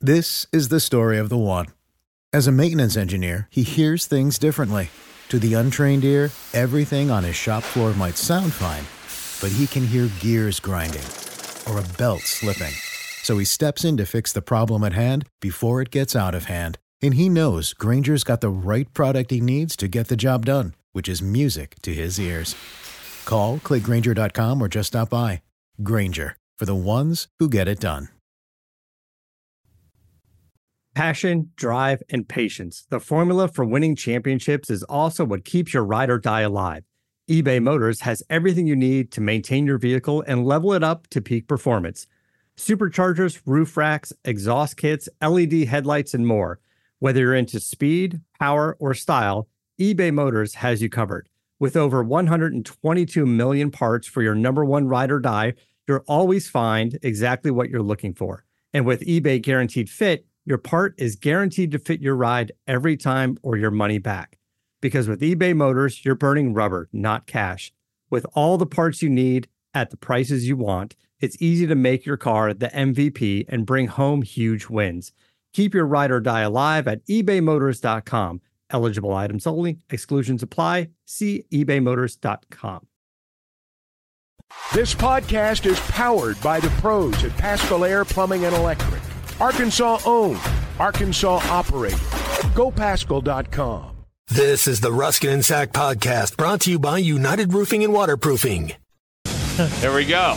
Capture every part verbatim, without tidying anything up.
This is the story of the one. As a maintenance engineer, he hears things differently. To the untrained ear, everything on his shop floor might sound fine, but he can hear gears grinding or a belt slipping. So he steps in to fix the problem at hand before it gets out of hand. And he knows Grainger's got the right product he needs to get the job done, which is music to his ears. Call, click Grainger dot com, or just stop by. Grainger, for the ones who get it done. Passion, drive, and patience. The formula for winning championships is also what keeps your ride or die alive. eBay Motors has everything you need to maintain your vehicle and level it up to peak performance. Superchargers, roof racks, exhaust kits, L E D headlights, and more. Whether you're into speed, power, or style, eBay Motors has you covered. With over one hundred twenty-two million parts for your number one ride or die, you'll always find exactly what you're looking for. And with eBay Guaranteed Fit, your part is guaranteed to fit your ride every time or your money back. Because with eBay Motors, you're burning rubber, not cash. With all the parts you need at the prices you want, it's easy to make your car the M V P and bring home huge wins. Keep your ride or die alive at ebay motors dot com. Eligible items only. Exclusions apply. See ebay motors dot com. This podcast is powered by the pros at Paschal Air Plumbing and Electric. Arkansas owned, Arkansas operated. Go Paschal dot com. This is the Ruskin and Sack podcast, brought to you by United Roofing and Waterproofing. There we go.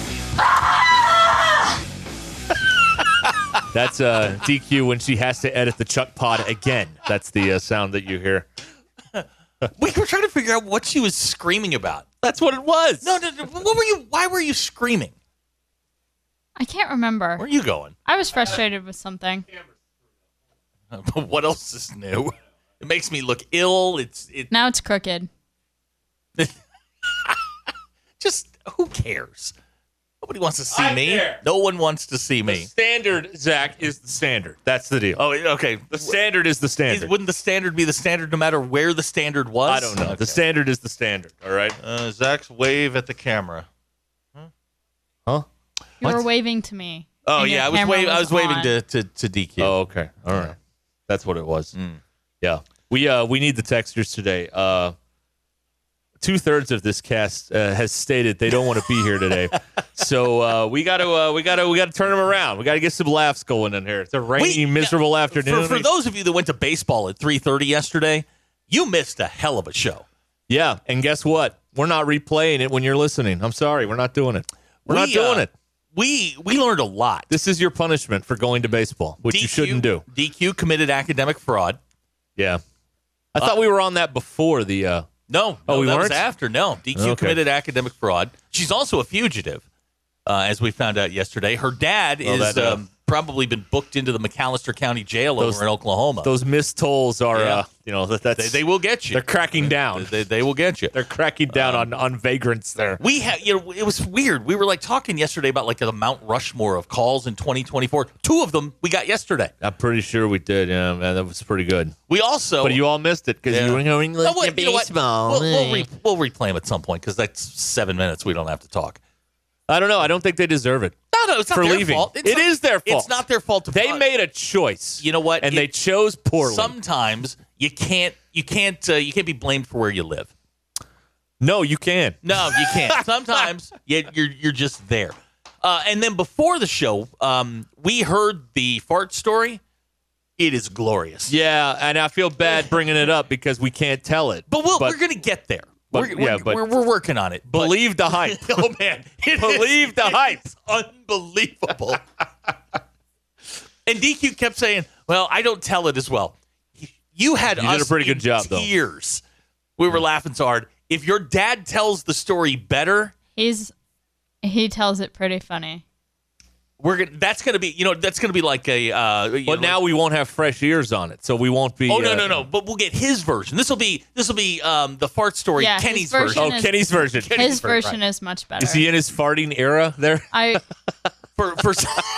That's uh, D Q when she has to edit the Chuck Pod again. That's the uh, sound that you hear. We were trying to figure out what she was screaming about. That's what it was. No, no, no. What were you? Why were you screaming? I can't remember. Where are you going? I was frustrated with something. What else is new? It makes me look ill. It's it. Now it's crooked. Just who cares? Nobody wants to see I me. care. No one wants to see The me. standard, Zach, is the standard. That's the deal. Oh, okay. The standard is the standard. Is, wouldn't the standard be the standard no matter where the standard was? I don't know. Okay. The standard is the standard. All right. Uh, Zach's wave at the camera. Huh? You What? were waving to me. Oh and your yeah, I was camera waving. I was on. waving to, to to D Q. Oh, okay. All right. That's what it was. Mm. Yeah. We uh we need the texters today. Uh, two thirds of this cast uh, has stated they don't want to be here today, so uh, we got to uh, we got to we got to turn them around. We got to get some laughs going in here. It's a rainy, We- miserable afternoon. For, for those of you that went to baseball at three thirty yesterday, you missed a hell of a show. Yeah, and guess what? We're not replaying it when you're listening. I'm sorry, we're not doing it. We're not We, doing uh, it. We we learned a lot. This is your punishment for going to baseball, which you shouldn't do. D Q committed academic fraud. Yeah, I thought we were on that before the. Uh, No, Oh, no, we that weren't? was after. No, D Q Okay. committed academic fraud. She's also a fugitive, uh, as we found out yesterday. Her dad Well, is that, uh, um, probably been booked into the McAllister County Jail Those- over in Oklahoma. those missed tolls are, Yeah. uh, you know, that, that's they, they will get you. they're cracking down. They, they will get you. They're cracking down on, on vagrants there. We had, you know, it was weird. We were like talking yesterday about like the Mount Rushmore of calls in twenty twenty-four. Two of them we got yesterday. I'm pretty sure we did. Yeah, man, that was pretty good. We also, But you all missed it because Yeah. you were going Oh, wait, to you know what? baseball. We'll, we'll, re- we'll replay them at some point because that's seven minutes. We don't have to talk. I don't know. I don't think they deserve it. No, no, it's not For their leaving. fault. It's It not- is their fault. It's not their fault. To They uh, made a choice. You know what? And It- they chose poorly. Sometimes you can't, you can't, uh, you can't be blamed for where you live. No, you can. No, you can't. Sometimes you, you're you're just there. Uh, and then before the show, um, we heard the fart story. It is glorious. Yeah, and I feel bad bringing it up because we can't tell it. But, we'll, we're going to get there. but- we're, yeah, we're, but- we're, we're working on it. But- Believe the hype. oh, man. It Believe is- the it hype. is unbelievable. And D Q kept saying, well, I don't tell it as well. You had You us did a pretty good in job, though. tears. We were laughing so hard. If your dad tells the story better, He's he tells it pretty funny. we're gonna. That's gonna be. You know, that's gonna be like a. Uh, you But know, now we won't have fresh ears on it, so we won't be. Oh no uh, no no! But we'll get his version. This will be this will be um, the fart story. Yeah, his Kenny's version version. Oh, is- Kenny's version. Kenny's His version, version is much better. Is he in his farting era there? I For for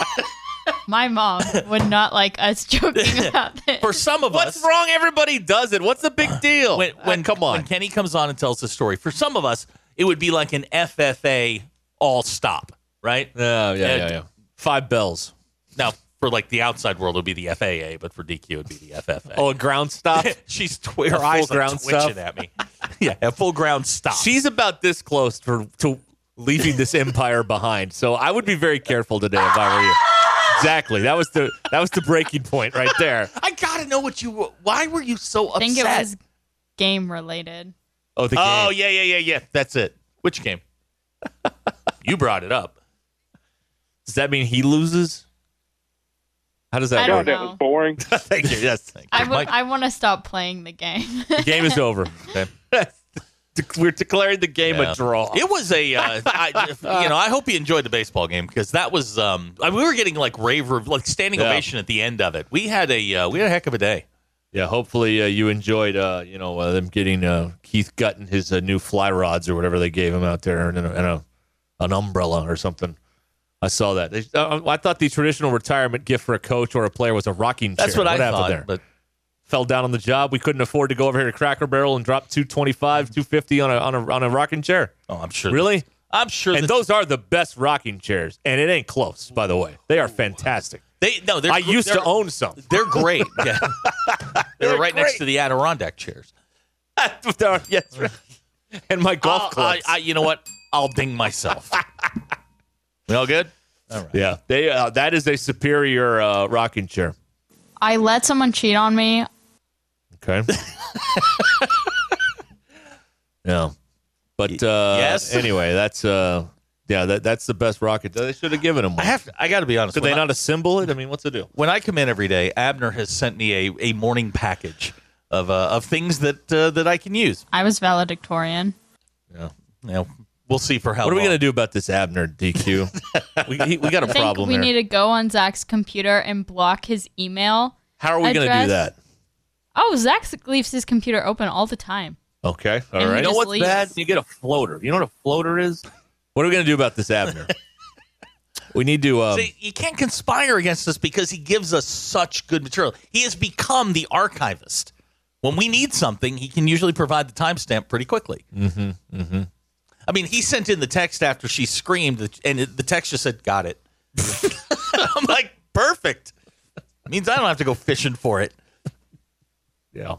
my mom would not like us joking about this. for some of What's us, wrong? Everybody does it. What's the big deal? when when Uh, come on. when Kenny comes on and tells the story, for some of us, it would be like an F F A all stop, right? Oh, yeah, yeah, Uh, yeah. Five bells. Now, For like the outside world, it would be the F A A, but for D Q, it would be the F F A. Oh, a ground stop? She's twi- her eyes are ground twitching stop? at me. Yeah, a full ground stop. She's about this close for, to leaving this empire behind. So I would be very careful today if I were you. Exactly. That was the that was the breaking point right there. I gotta know what you. Why were you so upset? I think it was game related. Oh, the game. Oh yeah, yeah, yeah, yeah. That's it. Which game? You brought it up. Does that mean he loses? How does that I work? don't That know. was boring. Thank you. Yes. Thank you. I would. Mike- I want to stop playing the game. The game is over. Okay. We're declaring the game Yeah. a draw. It was a, uh, I, you know, I hope you enjoyed the baseball game because that was, um, I mean, we were getting like rave, like standing Yeah. ovation at the end of it. We had a, uh, we had a heck of a day. Yeah, hopefully uh, you enjoyed, uh, you know, uh, them getting uh, Keith Gutton his uh, new fly rods or whatever they gave him out there, and, a, and a, an umbrella or something. I saw that. They, uh, I thought the traditional retirement gift for a coach or a player was a rocking chair. That's what, I happened thought. there? But Fell down on the job. We couldn't afford to go over here to Cracker Barrel and drop two twenty-five, two fifty on a on a on a rocking chair. oh, I'm sure. Really? I'm sure. And that those are the best rocking chairs, and it ain't close, by the way. They are fantastic. they no. They're, I used to they're- own some. They're great. Yeah. they were They're right next great. to the Adirondack chairs. Yes, right. And my golf I'll- clubs. I, I, you know what? I'll ding myself. We all good? All right. Yeah, they uh, that is a superior uh, rocking chair. I let someone cheat on me. Okay. Yeah, but uh, Yes? Anyway, that's uh, yeah, that that's the best rocket. They should have given him I one. have. To, I got to be honest. Could when they I- not assemble it? I mean, what's the deal? when I come in every day, Abner has sent me a, a morning package of uh, of things that uh, that I can use. I was valedictorian. Yeah. You know, we'll see for how. What are we long. gonna do about this Abner D Q? we he, we got a I think problem we here. need to go on Zach's computer and block his email. How are we gonna do address. that? Oh, Zach leaves his computer open all the time. Okay, all And he right. You know You know just what's what's leaves. bad? bad? You get a floater. You know what a floater is? What are we gonna do about this Abner? We need to. Um, See, you can't conspire against us because he gives us such good material. He has become the archivist. When we need something, he can usually provide the timestamp pretty quickly. mm-hmm, mm-hmm. I mean, he sent in the text after she screamed, and it, the text just said, "Got it." I'm like, perfect. Means I don't have to go fishing for it. Yeah.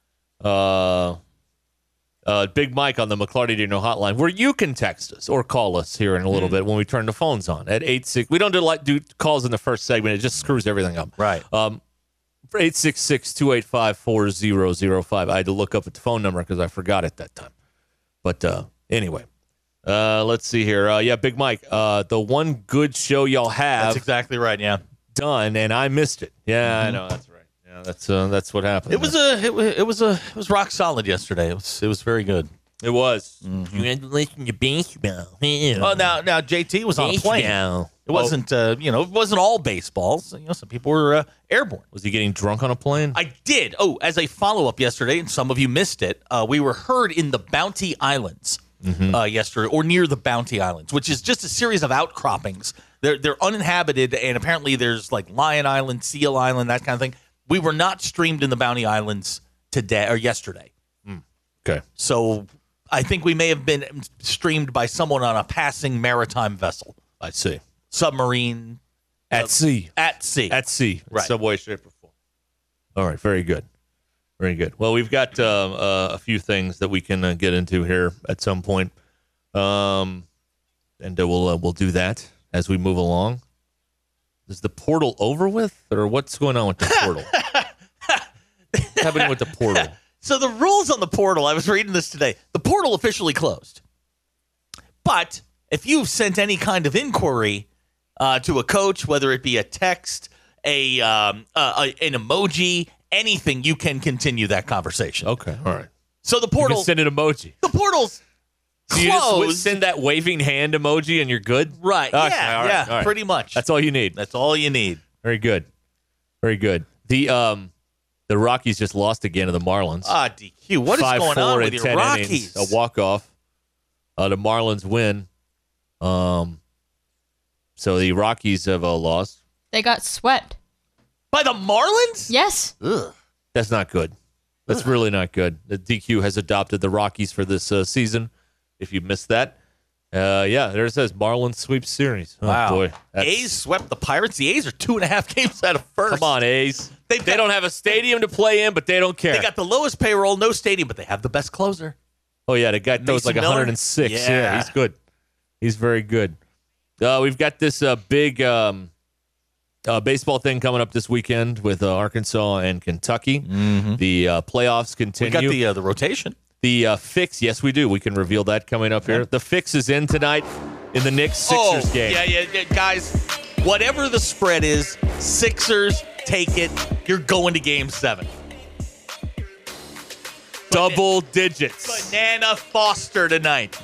Uh, uh, Big Mike on the McClarty Dino hotline, where you can text us or call us here in a little bit when we turn the phones on at eight six. We don't do like do calls in the first segment; it just screws everything up. Right. Um, for eight six six two eight five four zero zero five. I had to look up at the phone number because I forgot it that time. But uh, anyway, uh, let's see here. Uh, yeah, Big Mike, uh, the one good show y'all have That's exactly right. Yeah. done, and I missed it. Yeah, I know that's right. Yeah, that's uh, that's what happened. It was a it, wa- it was a it was rock solid yesterday. It was it was very good. It was. Mm-hmm. You had to listen to baseball. Well, now now J T was on a plane. Baseball. It wasn't uh, you know it wasn't all baseballs. You know, some people were uh, airborne. Was he getting drunk on a plane? I did. Oh, as a follow up yesterday, and some of you missed it. Uh, we were heard in the Bounty Islands uh, yesterday, or near the Bounty Islands, which is just a series of outcroppings. They're they're uninhabited, and apparently there's like Lion Island, Seal Island, that kind of thing. We were not streamed in the Bounty Islands today or yesterday. Okay. So I think we may have been streamed by someone on a passing maritime vessel, I see. submarine, At sea. at sea. At sea. Right. Some way, shape, or form. All right. Very good. Very good. Well, we've got uh, uh, a few things that we can uh, get into here at some point. Um, and uh, we'll, uh, we'll do that as we move along. Is the portal over with, or what's going on with the portal? What's happening with the portal? So the rules on the portal, I was reading this today. The portal officially closed. But if you've sent any kind of inquiry uh, to a coach, whether it be a text, a, um, uh, a an emoji, anything, you can continue that conversation. Okay. All right. So the You can portal, send an emoji. the portal's So you just closed. send that waving hand emoji and you're good? Right. Okay, yeah. all right, yeah. all right. Pretty much. That's all you need. That's all you need. Very good. Very good. The um the Rockies just lost again to the Marlins. Ah, D Q. What is Five, going four on with in your ten Rockies? innings, a walk-off. Uh, the Marlins win. Um, so the Rockies have uh, lost. They got swept. By the Marlins? Yes. Ugh. That's not good. That's really not good. The D Q has adopted the Rockies for this uh, season, if you missed that. Uh, yeah, there it says Marlins sweep series. Oh, Wow. boy. That's- A's swept the Pirates. The A's are two and a half games out of first. Come on, A's. They've They got- don't have a stadium to play in, but they don't care. They got the lowest payroll, no stadium, but they have the best closer. oh, yeah, the guy throws Mason like Miller? one hundred six. Yeah. Yeah. he's good. He's very good. Uh, we've got this uh, big um, uh, baseball thing coming up this weekend with uh, Arkansas and Kentucky. Mm-hmm. The uh, playoffs We continue. got the uh, the rotation. The uh, fix, yes, we do. We can reveal that coming up here. The fix is in tonight in the Knicks Sixers oh, game. Yeah, yeah, yeah, guys. Whatever the spread is, Sixers take it. You're going to Game Seven. Double digits. Banana Foster tonight.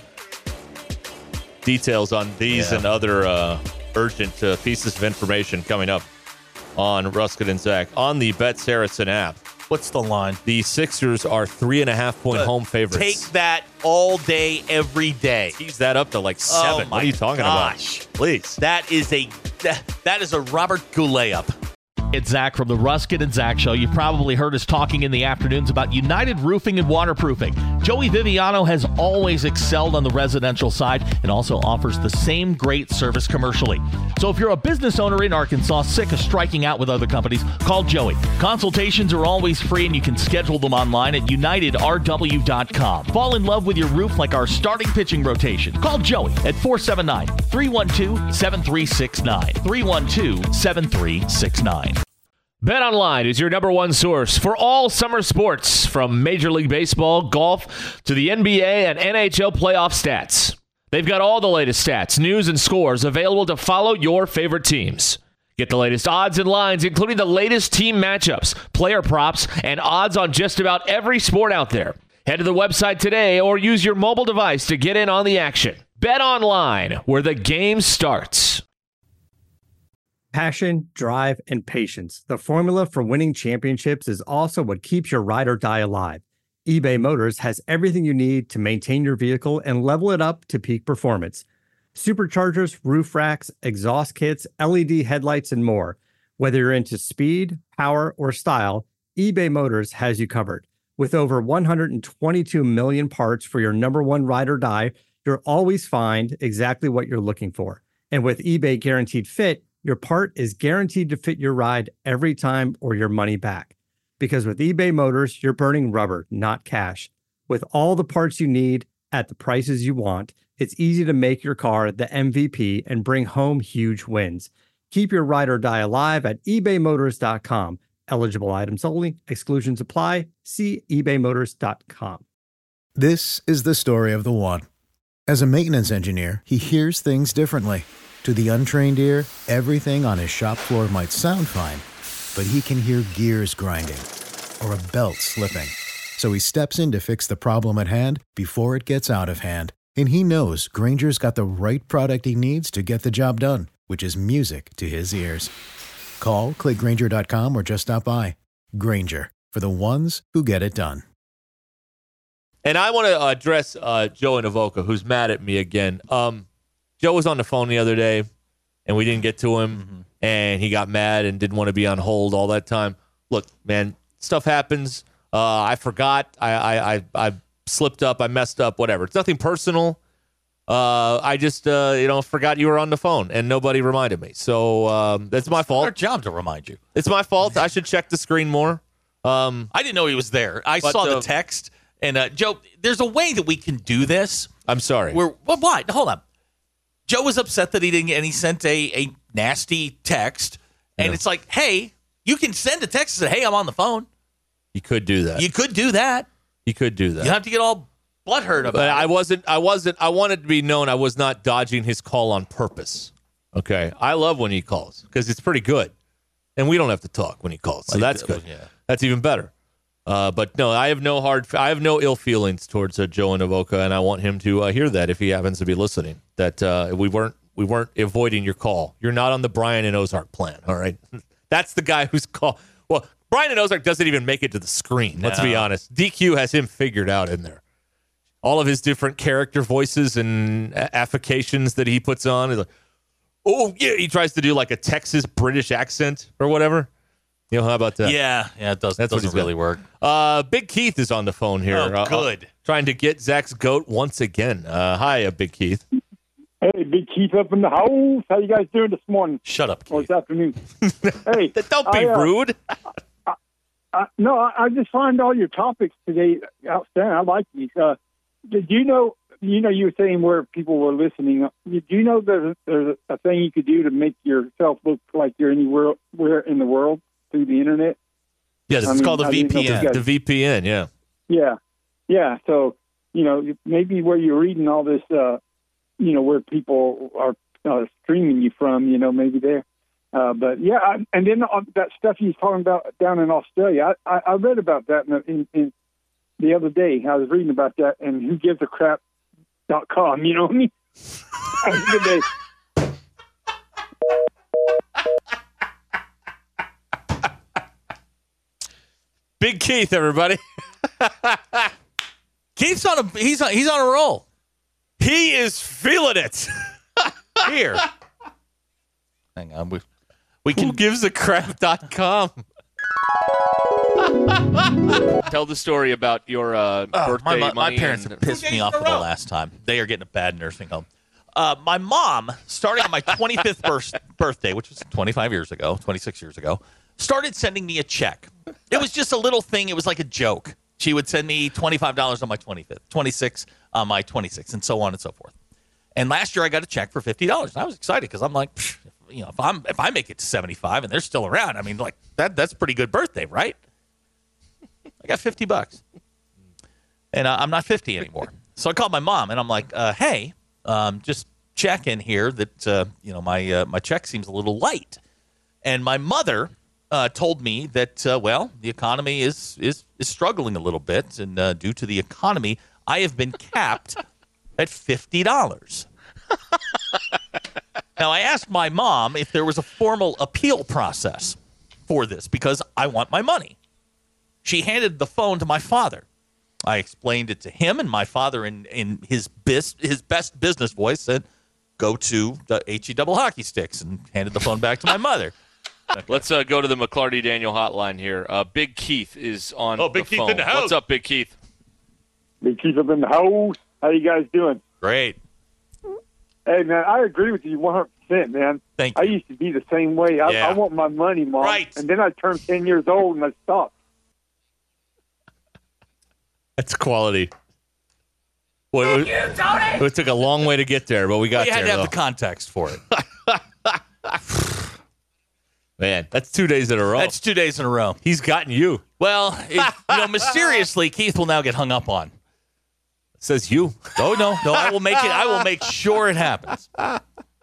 Details on these Yeah. and other uh, urgent uh, pieces of information coming up on Ruskin and Zach on the Bet Saracen app. What's the line? The Sixers are three and a half point Uh, home favorites. Take that all day, every day. Tease that up to like seven. Oh what are you talking gosh. about? Please. That is a that, that is a Robert Goulet up. It's Zach from the Ruskin and Zach Show. You've probably heard us talking in the afternoons about United Roofing and Waterproofing. Joey Viviano has always excelled on the residential side and also offers the same great service commercially. So if you're a business owner in Arkansas sick of striking out with other companies, call Joey. Consultations are always free and you can schedule them online at united r w dot com. Fall in love with your roof like our starting pitching rotation. Call Joey at four seven nine, three one two, seven three six nine. three one two, seven three six nine. BetOnline is your number one source for all summer sports, from Major League Baseball, golf, to the N B A and N H L playoff stats. They've got all the latest stats, news, and scores available to follow your favorite teams. Get the latest odds and lines, including the latest team matchups, player props, and odds on just about every sport out there. Head to the website today or use your mobile device to get in on the action. BetOnline, where the game starts. Passion, drive, and patience. The formula for winning championships is also what keeps your ride or die alive. eBay Motors has everything you need to maintain your vehicle and level it up to peak performance. Superchargers, roof racks, exhaust kits, L E D headlights, and more. Whether you're into speed, power, or style, eBay Motors has you covered. With over one hundred twenty-two million parts for your number one ride or die, you'll always find exactly what you're looking for. And with eBay Guaranteed Fit, your part is guaranteed to fit your ride every time or your money back. Because with eBay Motors, you're burning rubber, not cash. With all the parts you need at the prices you want, it's easy to make your car the M V P and bring home huge wins. Keep your ride or die alive at ebay motors dot com. Eligible items only. Exclusions apply. See ebay motors dot com. This is the story of the one. As a maintenance engineer, he hears things differently. To the untrained ear, everything on his shop floor might sound fine, but he can hear gears grinding or a belt slipping. So he steps in to fix the problem at hand before it gets out of hand. And he knows Grainger's got the right product he needs to get the job done, which is music to his ears. Call, click Grainger dot com, or just stop by. Grainger, for the ones who get it done. And I want to address uh, Joe Avoca, who's mad at me again. Um, Joe was on the phone the other day, and we didn't get to him, mm-hmm. and he got mad and didn't want to be on hold all that time. Look, man, stuff happens. Uh, I forgot. I, I, I, I slipped up. I messed up. Whatever. It's nothing personal. Uh, I just, uh, you know, forgot you were on the phone, and nobody reminded me. So um, that's my fault. Our job to remind you. It's my fault. I should check the screen more. Um, I didn't know he was there. I but, saw the uh, text, and uh, Joe, there's a way that we can do this. I'm sorry. We're well, what? Hold on. Joe was upset that he didn't get, and he sent a, a nasty text. And Yeah. it's like, hey, you can send a text and say, hey, I'm on the phone. You could do that. You could do that. You could do that. You don't have to get all butthurt about But it. I wasn't. I wasn't. I wanted to be known. I was not dodging his call on purpose. Okay. I love when he calls because it's pretty good, and we don't have to talk when he calls, so Like, that's uh, good. yeah. That's even better. Uh, but no, I have no hard. I have no ill feelings towards uh, Joe Avoca, and I want him to uh, hear that if he happens to be listening. That uh, we weren't. We weren't avoiding your call. You're not on the Brian and Ozark plan. All right. That's the guy who's call. Well, Brian and Ozark doesn't even make it to the screen. Let's be No. honest. D Q has him figured out in there. All of his different character voices and affectations that he puts on. He's like, oh, yeah. He tries to do like a Texas British accent or whatever. You know, how about that? Yeah, yeah, it does, That's what doesn't he's got. really work. Uh, Big Keith is on the phone here. Oh, Uh, good. trying to get Zach's goat once again. Uh, hi, uh, Big Keith. Hey, Big Keith up in the house. How you guys doing this morning? Shut up, Keith. Or this afternoon? Hey, don't be I, uh, rude. I, I, no, I, I just find all your topics today outstanding. I like these. Uh, did you know? You know, you were saying where people were listening. Do you know there's, there's a thing you could do to make yourself look like you're anywhere where in the world through the internet? Yes, it's I mean, called a I V didn't know P if N. you guys- The V P N, yeah. Yeah, yeah. So you know, maybe where you're reading all this, uh, you know, where people are uh, streaming you from, you know, maybe there. Uh, but yeah, I, and then uh, that stuff he's talking about down in Australia, I, I, I read about that in, in, in the other day. I was reading about that, and who gives a crap dot com, you know what I mean? Have a good day. Big Keith, everybody. Keith's on a he's on, he's on a roll. He is feeling it. Here. Hang on. We, we Who can gives a crap dot com? Tell the story about your uh, Oh, birthday my, mo- my money parents and- have pissed me off for the last time. They are getting a bad nursing home. Uh, my mom, starting on my twenty-fifth birth- birthday, which was twenty-five years ago, twenty-six years ago, started sending me a check. It was just a little thing. It was like a joke. She would send me twenty-five dollars on my twenty-fifth, twenty-six on my twenty-sixth, and so on and so forth. And last year I got a check for fifty dollars. And I was excited because I'm like, psh, you know, if I'm if I make it to seventy-five and they're still around, I mean, like that that's a pretty good birthday, right? I got fifty bucks. And uh, I'm not fifty anymore. So I called my mom and I'm like, uh, hey, um, just check in here that, uh, you know, my uh, my check seems a little light. And my mother uh, told me that, uh, well, the economy is, is, is struggling a little bit. And uh, due to the economy, I have been capped at fifty dollars. Now, I asked my mom if there was a formal appeal process for this because I want my money. She handed the phone to my father. I explained it to him, and my father, in, in his bis, his best business voice, said, go to the H E double hockey sticks, and handed the phone back to my mother. Okay. Let's uh, go to the McClarty Daniel hotline here. Uh, Big Keith is on Oh, Big the Keith phone. in the house. What's up, Big Keith? Big Keith up in the house. How you guys doing? Great. Hey, man, I agree with you one hundred percent, man. Thank I you. used to be the same way. I, Yeah. I want my money, Mom. Right. And then I turned ten years old and I stopped. That's quality. Well, it, it, it took a long way to get there, but we got We had there. to have though. the context for it. Man, that's two days in a row. That's two days in a row. He's gotten you. Well, it, you know, mysteriously, Keith will now get hung up on. It says you. Oh no, no! I will make it. I will make sure it happens. Uh,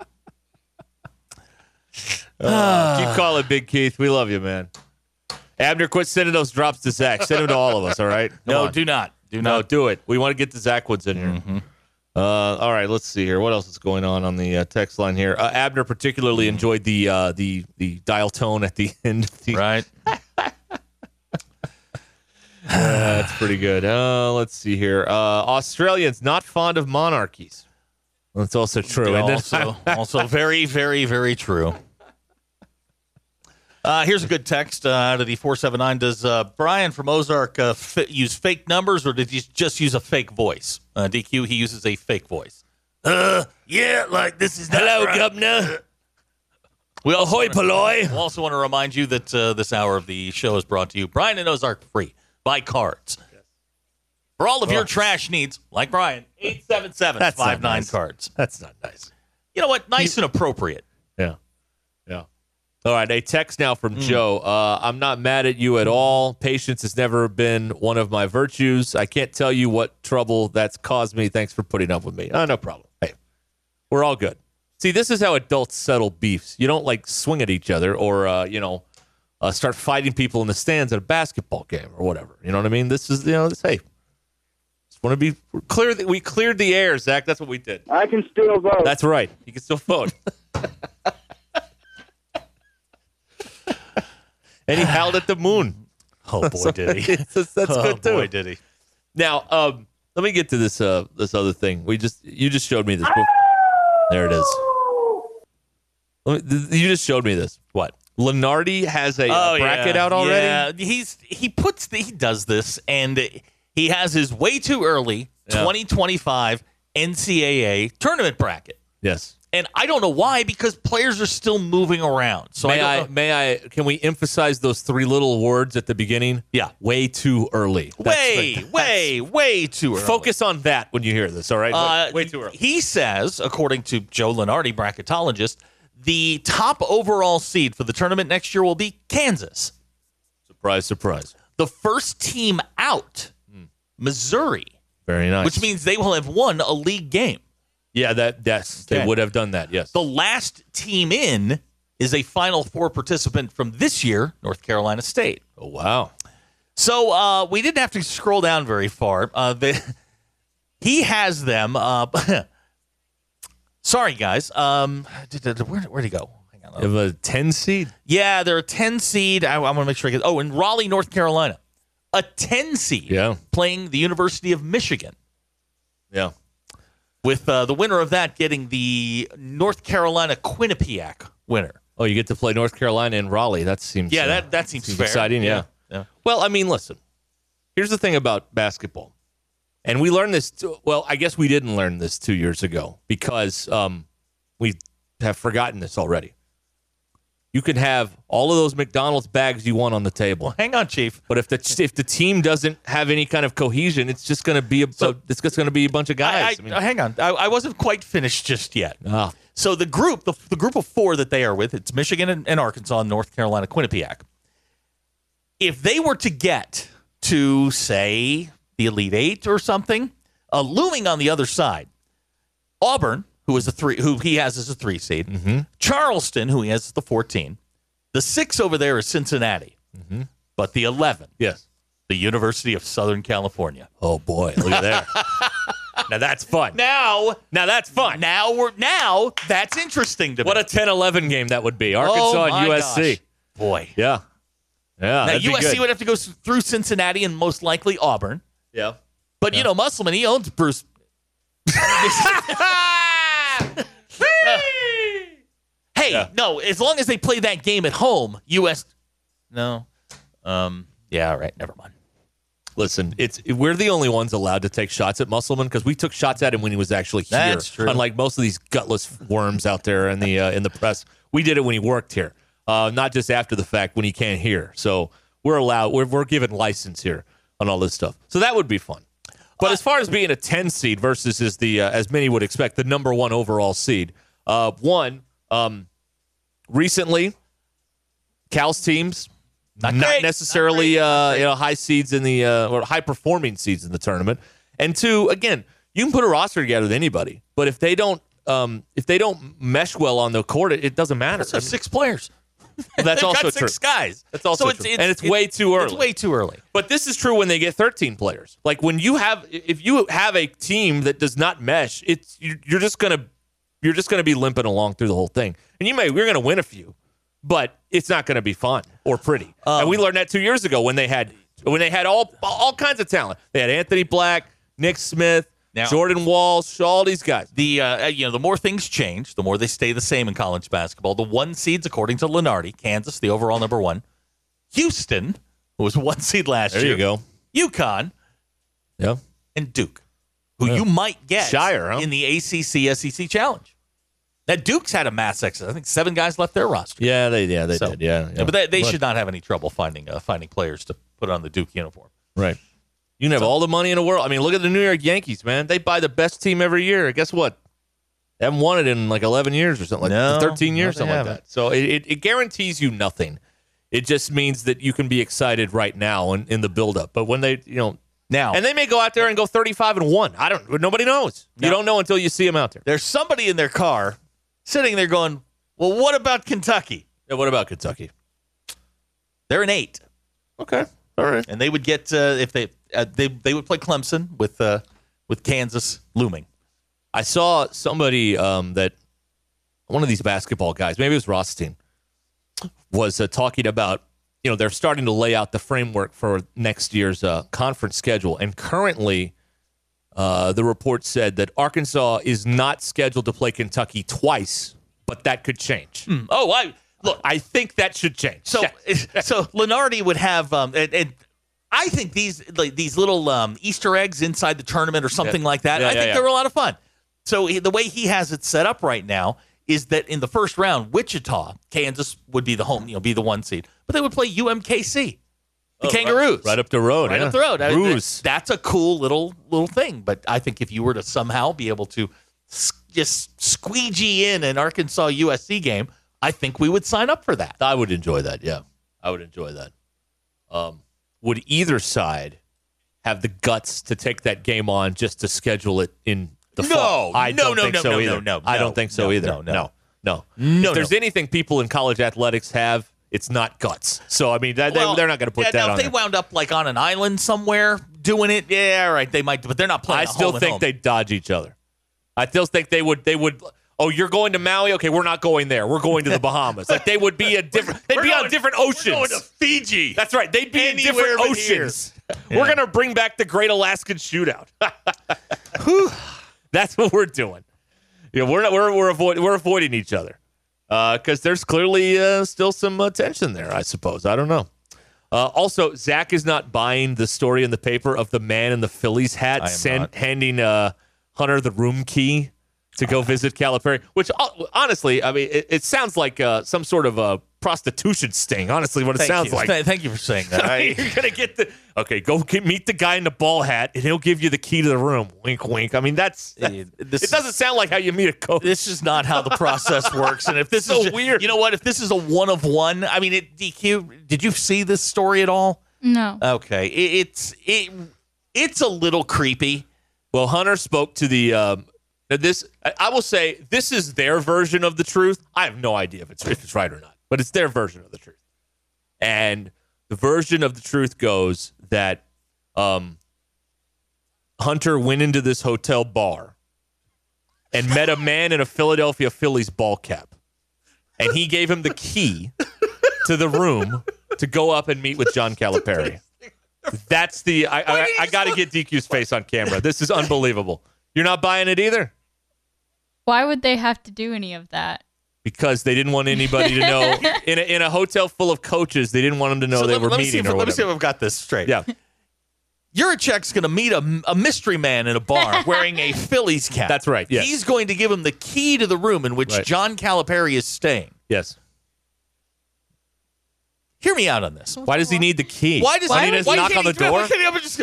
keep calling, Big Keith. We love you, man. Abner, quit sending those drops to Zach. Send them to all of us, all right? Come No, on. do not. Do No, not. do it. We want to get the Zach Woods in here. Mm-hmm. Uh, all right, let's see here. What else is going on on the uh, text line here? Uh, Abner particularly enjoyed the uh, the the dial tone at the end. Of the, Right. Uh, that's pretty good. Uh, let's see here. Uh, Australians not fond of monarchies. That's also true. isn't it? Also, also very, very, very true. Uh, here's a good text uh, out of the four seven nine. Does uh, Brian from Ozark uh, f- use fake numbers, or did he just use a fake voice? Uh, D Q, he uses a fake voice. Uh, yeah, like this is Hello, right. Governor. We also Ahoy, wanna- Palloy. We also want to remind you that uh, this hour of the show is brought to you, Brian and Ozark free, by cards. For all of your trash needs, like Brian, eight seven seven, five nine nice. cards. That's not nice. You know what? Nice and appropriate. Yeah. Yeah. All right. A text now from Joe. Uh, I'm not mad at you at all. Patience has never been one of my virtues. I can't tell you what trouble that's caused me. Thanks for putting up with me. Oh, no problem. Hey, we're all good. See, this is how adults settle beefs. You don't like swing at each other or, uh, you know, uh, start fighting people in the stands at a basketball game or whatever. You know what I mean? This is, you know, this, hey, just want to be we're clear. That we cleared the air, Zach. That's what we did. I can still vote. That's right. You can still vote. And he howled at the moon. Oh, boy, So did he. that's that's oh, good, too. boy, did he. Now, um, let me get to this uh, this other thing. We just You just showed me this. book. There it is. Let me- th- You just showed me this. What? Lenardi has a uh, bracket out already? Yeah, he's he puts the, he does this, and he has his way too early Yeah. twenty twenty-five N C double A tournament bracket. Yes. And I don't know why, because players are still moving around. So may I, I, may I, can we emphasize those three little words at the beginning? Yeah. Way too early. That's way, the, way, way too early. Focus on that when you hear this, all right? Uh, way, way too early. He says, according to Joe Lunardi, bracketologist, the top overall seed for the tournament next year will be Kansas. Surprise, surprise. The first team out, hmm. Missouri. Very nice. Which means they will have won a league game. Yeah, that yes, Okay. they would have done that, yes. The last team in is a Final Four participant from this year, North Carolina State. Oh, wow. So uh, we didn't have to scroll down very far. Uh, they, he has them. Uh, sorry, guys. Um, where, where'd he go? Hang on. You have a ten seed? Yeah, they're a ten seed. I, I want to make sure I get. Oh, in Raleigh, North Carolina. A ten seed yeah. playing the University of Michigan. Yeah. With uh, the winner of that getting the North Carolina Quinnipiac winner. Oh, you get to play North Carolina and Raleigh. That seems yeah, uh, that that seems, seems fair. exciting. Yeah. Yeah. yeah. Well, I mean, listen. Here's the thing about basketball, and we learned this. T- well, I guess we didn't learn this two years ago because um, we have forgotten this already. You can have all of those McDonald's bags you want on the table. Well, hang on, Chief. But if the if the team doesn't have any kind of cohesion, it's just going to be a So- it's just going to be a bunch of guys. I, I, I mean, hang on. I, I wasn't quite finished just yet. oh, So the group, the, the group of four that they are with, it's Michigan and, and Arkansas and North Carolina Quinnipiac. If they were to get to, say, the Elite Eight or something, uh, looming on the other side, Auburn, who is a three, who he has as a three seed, mm-hmm. Charleston, who he has as the fourteen, the six over there is Cincinnati, Mm-hmm. but the eleven, yes. the University of Southern California. Oh boy, look at there. Now that's fun. Now, Now that's fun. now we're now that's interesting to What me. a ten eleven game that would be. Arkansas Oh, my and U S C. gosh. Boy. Yeah. Yeah. Now, that'd be U S C good. would have to go s- through Cincinnati and most likely Auburn. Yeah. But, Yeah. you know, Musselman, he owns Bruce. Hey, Yeah. no, as long as they play that game at home, U S No. Um. Yeah, all right, never mind. Listen, it's we're the only ones allowed to take shots at Musselman because we took shots at him when he was actually here. That's true. Unlike most of these gutless worms out there in the uh, in the press, we did it when he worked here, uh, not just after the fact when he can't hear. So we're allowed. We're we're given license here on all this stuff. So that would be fun. But as far as being a ten seed versus is the uh, as many would expect the number one overall seed, uh, one um, recently, Cal's teams. Not, Not great. necessarily Not great. Not uh, great. you know high seeds in the uh, or high performing seeds in the tournament. And two, again, you can put a roster together with anybody, but if they don't um, if they don't mesh well on the court, it, it doesn't matter. So six players. Well, that's They've also got true. six guys. That's also so true. And it's way too early. It's way too early. But this is true when they get thirteen players. Like when you have, if you have a team that does not mesh, it's you're just gonna you're just gonna be limping along through the whole thing. And you may you're gonna win a few, but it's not gonna be fun or pretty. Um, and we learned that two years ago when they had when they had all all kinds of talent. They had Anthony Black, Nick Smith, Now- Jordan Walsh, all these guys. The uh, you know the more things change, the more they stay the same in college basketball. The one seeds, according to Lunardi, Kansas, the overall number one. Houston, who was one seed last There year. you go. UConn Yeah. and Duke, who Yeah. you might get Shire, huh? in the A C C S E C Challenge. Now Duke's had a mass exodus. I think seven guys left their roster. Yeah, they yeah they So- did. Yeah, yeah. but they, they should not have any trouble finding uh, finding players to put on the Duke uniform. Right. You can have all the money in the world. I mean, look at the New York Yankees, man. They buy the best team every year. Guess what? They haven't won it in like eleven years or something, like No, thirteen no, years, they something like haven't. that. So it, it, it guarantees you nothing. It just means that you can be excited right now in, in the buildup. But when they, you know, Now, and they may go out there and go thirty-five and one. I don't. Nobody knows. You No. don't know until you see them out there. there's somebody in their car sitting there going, well, what about Kentucky? Yeah, what about Kentucky? They're an eight. Okay. All right. And they would get uh, if they uh, they they would play Clemson with uh, with Kansas looming. I saw somebody um, that one of these basketball guys, maybe it was Rothstein, was uh, talking about, you know, they're starting to lay out the framework for next year's uh, conference schedule. And currently, uh, the report said that Arkansas is not scheduled to play Kentucky twice, but that could change. Hmm. Oh, I look. I think that should change. So so Lenardi would have um, and, and I think these like, these little um, Easter eggs inside the tournament or something Yeah. like that. Yeah, I yeah, think yeah. they were a lot of fun. So he, the way he has it set up right now is that in the first round, Wichita, Kansas would be the home, you know, be the one seed, but they would play U M K C, the oh, Kangaroos, right, right up the road, right yeah. up the road. Bruce. That's a cool little little thing. But I think if you were to somehow be able to s- just squeegee in an Arkansas U S C game, I think we would sign up for that. I would enjoy that. Yeah, I would enjoy that. Um, would either side have the guts to take that game on just to schedule it in the No, fall? I no, don't no, think no, so no, either. no, no, I no, don't think so no, either. no, no. no, no. No, if there's no. anything people in college athletics have, it's not guts. So I mean, that, Well, they, they're not going to put yeah, that now, on. If they there. wound up like on an island somewhere doing it, yeah, all right, they might, but they're not playing. I at still home and think home. they dodge each other. I still think they would. They would. Oh, you're going to Maui? Okay, we're not going there. We're going to the Bahamas. Like they would be a different. They'd We're be going- on different we're oceans. going to Fiji. That's right. They'd be in Anywhere different but here. oceans. We're gonna bring back the Great Alaskan Shootout. Whew. That's what we're doing. Yeah, we're not. We're we're avoid, We're avoiding each other because uh, there's clearly uh, still some uh, tension there. I suppose. I don't know. Uh, also, Zach is not buying the story in the paper of the man in the Phillies hat I am send, not. handing uh, Hunter the room key to go visit Calipari. Which uh, honestly, I mean, it, it sounds like uh, some sort of a prostitution sting. Honestly, what it Thank sounds you. like. Th- Thank you for saying that. I mean, you're gonna get the okay. Go get, meet the guy in the ball hat, and he'll give you the key to the room. Wink, wink. I mean, that's that, This it. Doesn't sound like how you meet a coach. This is not how the process works. And if this So is ju- weird. you know what? If this is a one of one, I mean, it, D Q. Did you see this story at all? No. Okay, it, it's it it's a little creepy. Well, Hunter spoke to the. Um, this I, I will say this is their version of the truth. I have no idea if it's if it's right or not, but it's their version of the truth. And the version of the truth goes that um, Hunter went into this hotel bar and met a man in a Philadelphia Phillies ball cap. And he gave him the key to the room to go up and meet with John Calipari. That's the... I, I, I got to get D Q's face on camera. This is unbelievable. You're not buying it either? Why would they have to do any of that? Because they didn't want anybody to know. In a, in a hotel full of coaches, they didn't want them to know So they let, were let me see meeting if, or Let me see if whatever. I've got this straight. Yeah. Yurichek's going to meet a, a mystery man in a bar wearing a Phillies cap. That's right, yes. He's going to give him the key to the room in which Right. John Calipari is staying. Yes. Hear me out on this. Why does he need the key? Why does I he mean, just why knock can't on the he- why door? can't he ever just-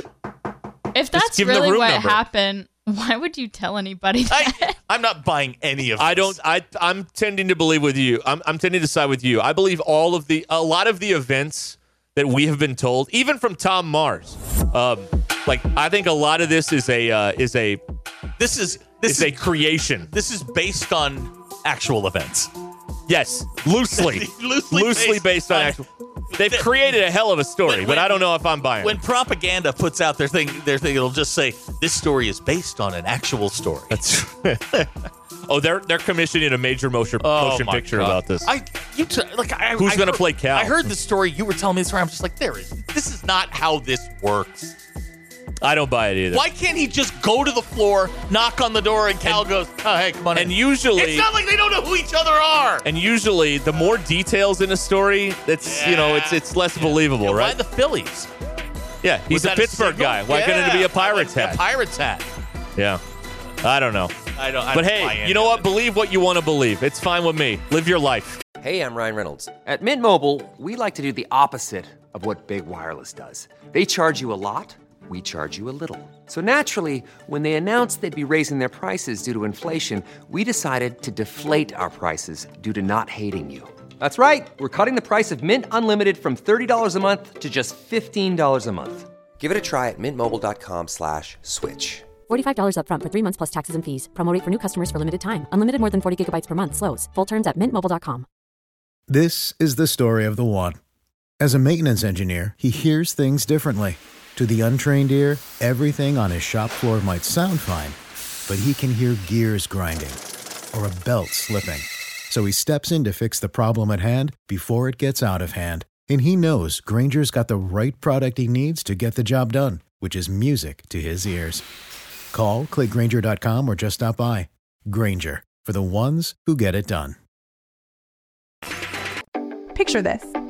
If that's give 'em the really room what number. happened, why would you tell anybody that? I, I'm not buying any of this. I don't. I. I'm tending to believe with you. I'm. I'm tending to side with you. I believe all of the. A lot of the events that we have been told, even from Tom Mars, um, like I think a lot of this is a uh, is a This is this is is a creation. this is based on actual events. Yes, loosely, Loosely based, based on on- actual. They've created a hell of a story, When- but I when- don't know if I'm buying. When it. propaganda puts out their thing, their thing, it'll just say this story is based on an actual story. That's. Oh, they're they're commissioning a major motion, Oh, motion my picture God. about this. I you t- like I, Who's I gonna heard- play Cal? I heard the story. You were telling me this story. I'm just like, there is. This is not how this works. I don't buy it either. Why can't he just go to the floor, knock on the door, and Cal goes, "Oh, hey, come on in." And usually, It's not like they don't know who each other are. and usually, the more details in a story, that's you know, it's it's less believable, Yeah, why right? the Phillies? Yeah, he's Was a that Pittsburgh signal? guy. Why Yeah, couldn't it be a why Pirates wouldn't it hat? be A Pirates hat. Yeah, I don't know. I don't. I But don't buy hey, any you know of what? it. Believe what you want to believe. It's fine with me. Live your life. Hey, I'm Ryan Reynolds. At Mint Mobile, we like to do the opposite of what Big Wireless does. They charge you a lot, we charge you a little. So naturally, when they announced they'd be raising their prices due to inflation, we decided to deflate our prices due to not hating you. That's right. We're cutting the price of Mint Unlimited from thirty dollars a month to just fifteen dollars a month. Give it a try at mintmobile.com slash switch. forty-five dollars up front for three months plus taxes and fees. Promo rate for new customers for limited time. Unlimited more than forty gigabytes per month slows. Full terms at mint mobile dot com. This is the story of the one. As a maintenance engineer, he hears things differently. To the untrained ear, everything on his shop floor might sound fine, but he can hear gears grinding or a belt slipping. So he steps in to fix the problem at hand before it gets out of hand. And he knows Grainger's got the right product he needs to get the job done, which is music to his ears. Call, click Grainger dot com, or just stop by. Grainger, for the ones who get it done. Picture this,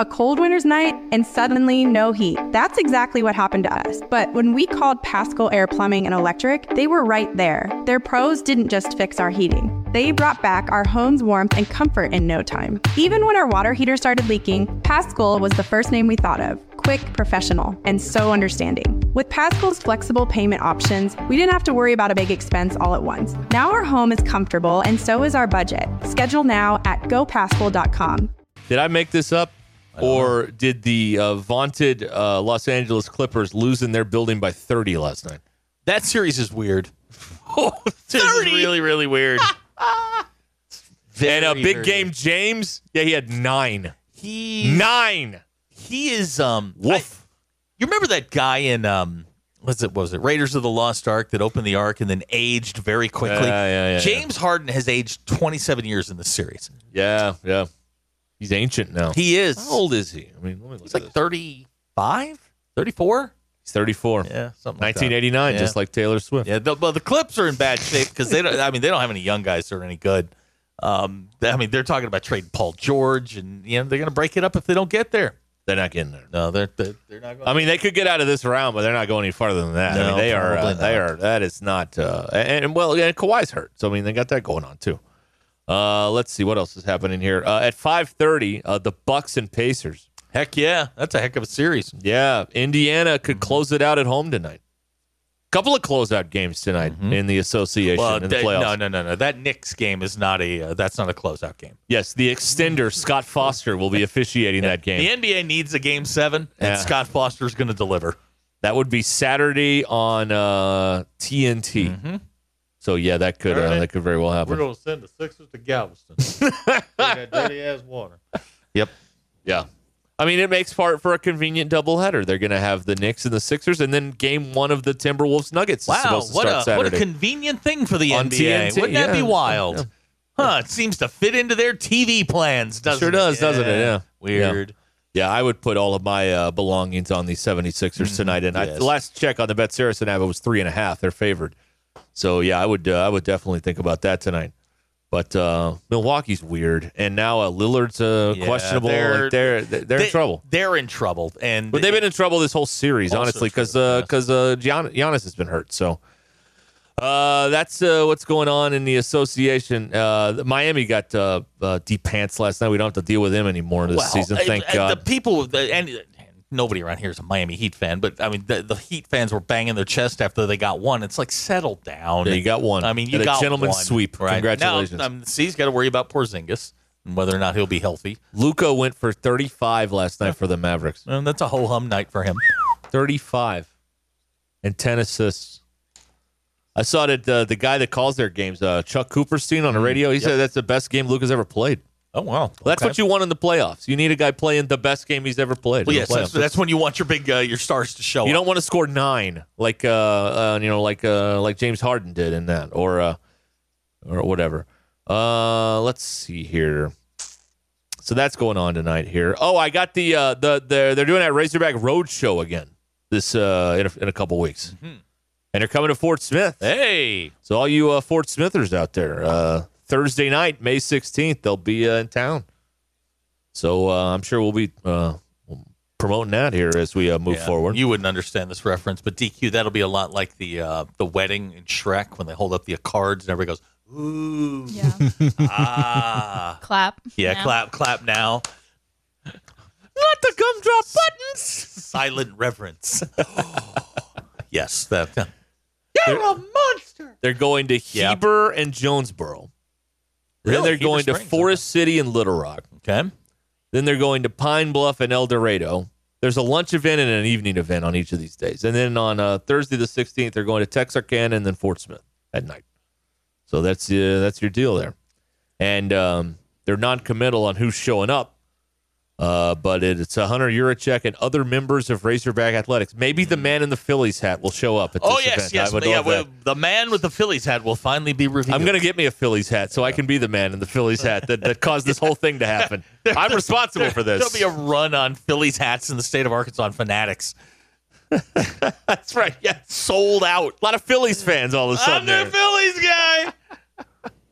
a cold winter's night, and suddenly no heat. That's exactly what happened to us. But when we called Paschal Air Plumbing and Electric, they were right there. Their pros didn't just fix our heating. They brought back our home's warmth and comfort in no time. Even when our water heater started leaking, Paschal was the first name we thought of. Quick, professional, and so understanding. With Paschal's flexible payment options, we didn't have to worry about a big expense all at once. Now our home is comfortable, and so is our budget. Schedule now at go paschal dot com. Did I make this up? Or know. did the uh, vaunted uh, Los Angeles Clippers lose in their building by thirty last night? That series is weird. Oh, This is really, really weird. And a Very, big very game weird. James, yeah, he had nine. He Nine. He is um. Woof. I- you remember that guy in um. What's it? What was it Raiders of the Lost Ark that opened the Ark and then aged very quickly? Yeah, yeah, yeah, James Harden has aged twenty-seven years in this series. Yeah, yeah. He's ancient now. He is. How old is he? I mean, let me look He's at like this. thirty-five, thirty-four. He's thirty-four. Yeah, something like that. nineteen eighty-nine, Yeah. just like Taylor Swift. Yeah, the, but the Clips are in bad shape because they don't. I mean, they don't have any young guys that are any good. Um, I mean, they're talking about trading Paul George, and you know they're going to break it up if they don't get there. They're not getting there. No, they're they're, they're not going. I mean, they could get out of this round, but they're not going any farther than that. I No, mean, they are. Uh, probably they not. are. That is not. Uh, and, and well, and Kawhi's hurt, so I mean, they got that going on too. Uh, let's see what else is happening here. Uh, at five thirty, uh, the Bucks and Pacers. Heck yeah, that's a heck of a series. Yeah, Indiana could close it out at home tonight. Couple of closeout games tonight in the association Well, in the that- playoffs. no, no, no, no. That Knicks game is not a. Uh, that's not a closeout game. Yes, the extender Scott Foster will be officiating that game. The N B A needs a game seven, and Yeah. Scott Foster is going to deliver. That would be Saturday on uh, T N T. Mm-hmm. So yeah, that could uh, Alright. that could very well happen. We're going to send the Sixers to Galveston. Drink that dirty ass water. Yep. Yeah. I mean, it makes for for a convenient doubleheader. They're going to have the Knicks and the Sixers, and then game one of the Timberwolves Nuggets is Wow, supposed to what start a Saturday. what a convenient thing for the On N B A. T N T, Wouldn't that be yeah. wild? Yeah. Huh? It seems to fit into their T V plans, doesn't sure it? does, doesn't it? Yeah. Weird. Yeah, I would put all of my uh, belongings on the 76ers tonight. And I, yes. the last check on the Bet Saracen app, it was three and a half. They're favored. So yeah, I would uh, I would definitely think about that tonight. But uh, Milwaukee's weird, and now uh, Lillard's uh, Yeah, questionable. they're- Like they're they're, they're They- in trouble. They're in trouble, and But they've been in trouble this whole series, Also honestly, because true, yes. because uh, Gian- Giannis has been hurt. So uh, that's uh, what's going on in the association. Uh, Miami got uh, uh, deep pants last night. We don't have to deal with him anymore this well, season. uh, Thank uh, God. The people, the, and nobody around here is a Miami Heat fan, but I mean, the, the Heat fans were banging their chest after they got one. It's like, settle down. Yeah, you got one. I mean, you Got a got gentleman's one, sweep. Right? Congratulations. Now, um, see, he's got to worry about Porzingis and whether or not he'll be healthy. Luka went for thirty-five last night for the Mavericks. And that's a ho hum night for him. thirty-five and ten assists. I saw that uh, the guy that calls their games, uh, Chuck Cooperstein on the radio, he Yep. said that's the best game Luka's ever played. Oh, wow. Well, that's Okay. what you want in the playoffs. You need a guy playing the best game he's ever played. Well, in yes, the that's, playoffs. that's when you want your big uh, your stars to show You up. don't want to score nine like uh, uh you know like uh like James Harden did in that or uh or whatever. Uh, let's see here. So that's going on tonight here. Oh, I got the uh the they're they're doing that Razorback Road Show again this uh in a, in a couple weeks, Mm-hmm. and they're coming to Fort Smith. Hey, so all you uh, Fort Smithers out there, uh, Thursday night, May sixteenth, they'll be uh, in town. So uh, I'm sure we'll be uh, promoting that here as we uh, move Yeah, forward. You wouldn't understand this reference, but D Q, that'll be a lot like the uh, the wedding in Shrek when they hold up the cards and everybody goes, ooh, Yeah. ah. Clap. Yeah, now. clap, clap now. Not the gumdrop buttons. Silent reverence. Yes, that. You're a monster. They're going to Yeah. Heber and Jonesboro. Then Really? they're Heber going to Springs, Forest City and Little Rock. Okay. Then they're going to Pine Bluff and El Dorado. There's a lunch event and an evening event on each of these days. And then on uh, Thursday the sixteenth, they're going to Texarkana and then Fort Smith at night. So that's uh, that's your deal there. And um, they're non-committal on who's showing up. Uh, but it, it's a Hunter Urachek and other members of Razorback Athletics. Maybe the man in the Phillies hat will show up at this Oh, yes, event. yes. I would yeah, love well, that. the man with the Phillies hat will finally be revealed. I'm going to get me a Phillies hat so I can be the man in the Phillies hat that, that caused this whole thing to happen. I'm responsible for this. There'll be a run on Phillies hats in the state of Arkansas on Fanatics. That's right. Yeah. Sold out. A lot of Phillies fans all of a sudden. I'm their there. Phillies guy.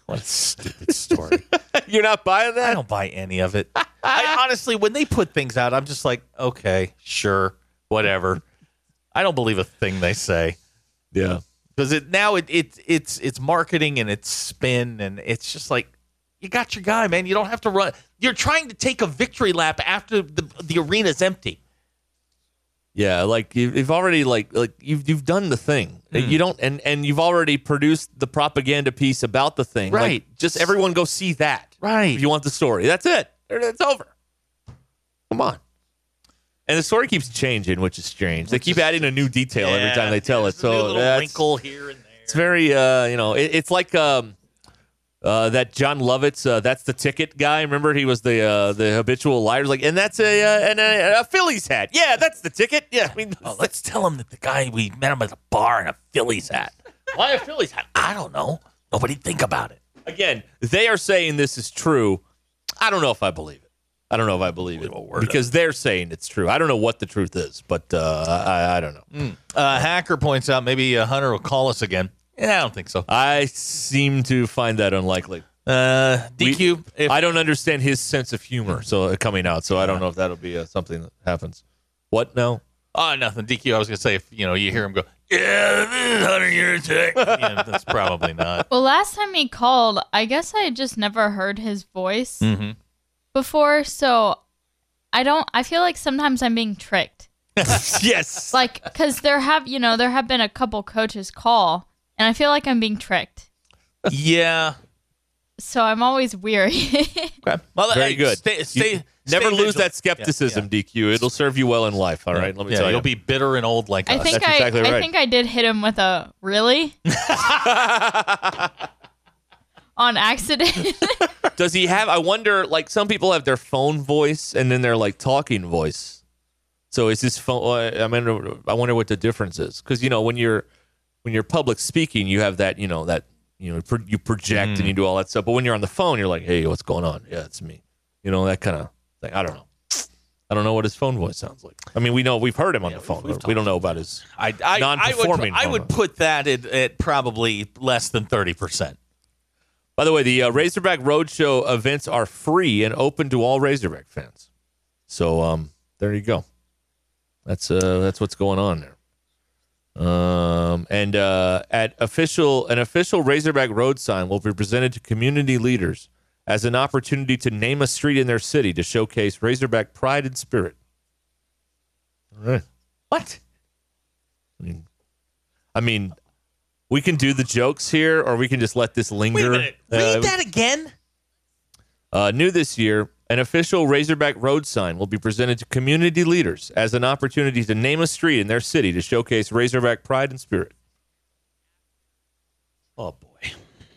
What a stupid story. You're not buying that? I don't buy any of it. I honestly, when they put things out, I'm just like, okay, sure, whatever. I don't believe a thing they say. Yeah. Because it now it, it it's it's marketing and it's spin and it's just like you got your guy, man. You don't have to run. You're trying to take a victory lap after the the arena's empty. Yeah, like you've, you've already like like you've you've done the thing. Mm. You don't and and you've already produced the propaganda piece about the thing. Right. Like, just everyone go see that. Right. If you want the story, that's it. It's over. Come on. And the story keeps changing, which is strange. They keep adding a new detail every Yeah, time they tell yeah, it. there's a new So little that's, wrinkle here and there. it's very, uh, you know, it, it's like um, uh, that John Lovitz. Uh, that's the ticket guy. Remember, he was the uh, the habitual liar. Like, and that's a uh, and a, a Phillies hat. Yeah, that's the ticket. Yeah, I mean, Oh, let's tell him that the guy we met him at the bar in a Phillies hat. Why a Phillies hat? I don't know. Nobody think about it. again, they are saying this is true. I don't know if I believe it. I don't know if I believe it because they're saying it's true. I don't know what the truth is, but uh, I, I don't know. Mm. Uh, Hacker points out maybe uh, Hunter will call us again. Yeah, I don't think so. I seem to find that unlikely. Uh, D Q. We, if, I don't understand his sense of humor so uh, coming out, so I don't know if that'll be uh, something that happens. What? No? Oh, nothing. D Q, I was going to say, if you know, you hear him go, yeah, this is Hunter Yurchek. Yeah, that's probably not. Well, last time he called, I guess I just never heard his voice Mm-hmm. before, so I don't, I feel like sometimes I'm being tricked. Yes. Like, because there have, you know, there have been a couple coaches call, and I feel like I'm being tricked. Yeah. So I'm always weary. Okay. Well, Very hey, good. Stay, stay, You never stay lose vigilant. that skepticism, Yeah, yeah. D Q. It'll serve you well in life, all right? Let me yeah, tell you. you'll be bitter and old like I us. think That's I, exactly I right. think I did hit him with a really on accident. Does he have, I wonder, like some people have their phone voice and then their like talking voice. So is his phone, I mean, I wonder what the difference is. Because, you know, when you're, when you're public speaking, you have that, you know, that, you know, pro- you project Mm. and you do all that stuff. But when you're on the phone, you're like, hey, what's going on? Yeah, it's me. You know, that kind of thing. I don't know. I don't know what his phone voice sounds like. I mean, we know, we've heard him on the phone. we've But we don't know about his I, I, I non-performing would, I phone would voice. put that at, at probably less than thirty percent. By the way, the uh, Razorback Roadshow events are free and open to all Razorback fans. So um, there you go. That's uh, that's what's going on there. Um, and uh, at official, an official Razorback road sign will be presented to community leaders as an opportunity to name a street in their city to showcase Razorback pride and spirit. All right. What? I mean, I mean, we can do the jokes here, or we can just let this linger. Wait a minute. Read Uh, that again? Uh, new this year, an official Razorback road sign will be presented to community leaders as an opportunity to name a street in their city to showcase Razorback pride and spirit. Oh, boy.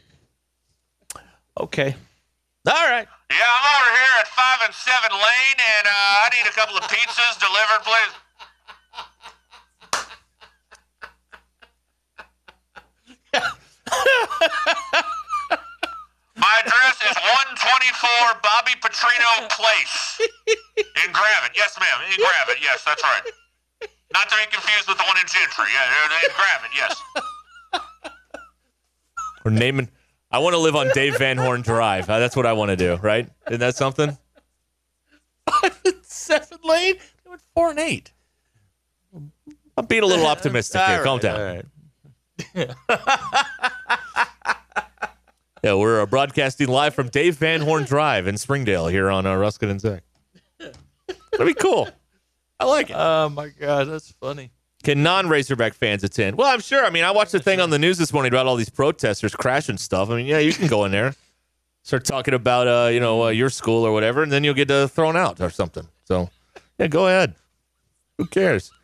Okay. All right. Yeah, I'm over here at five and seven Lane, and uh, I need a couple of pizzas delivered, please. My address is one twenty-four Bobby Petrino Place in Gravett. Yes, ma'am, in Gravett. Yes, that's right. Not to be confused with the one in Gentry. Yeah, in Gravett, yes. We're naming. I want to live on Dave Van Horn Drive. Uh, that's what I want to do, right? Isn't that something? Seven lane? They went four and eight. I'm being a little optimistic All here. right, Calm down. all right. Yeah, we're uh, broadcasting live from Dave Van Horn Drive in Springdale here on uh, Ruskin and Zach. That'd be cool. I like it. Oh, my God. That's funny. Can non-Razorback fans attend? Well, I'm sure. I mean, I watched the thing on the news this morning about all these protesters crashing stuff. I mean, yeah, you can go in there, start talking about, uh, you know, uh, your school or whatever, and then you'll get uh, thrown out or something. So, yeah, go ahead. Who cares?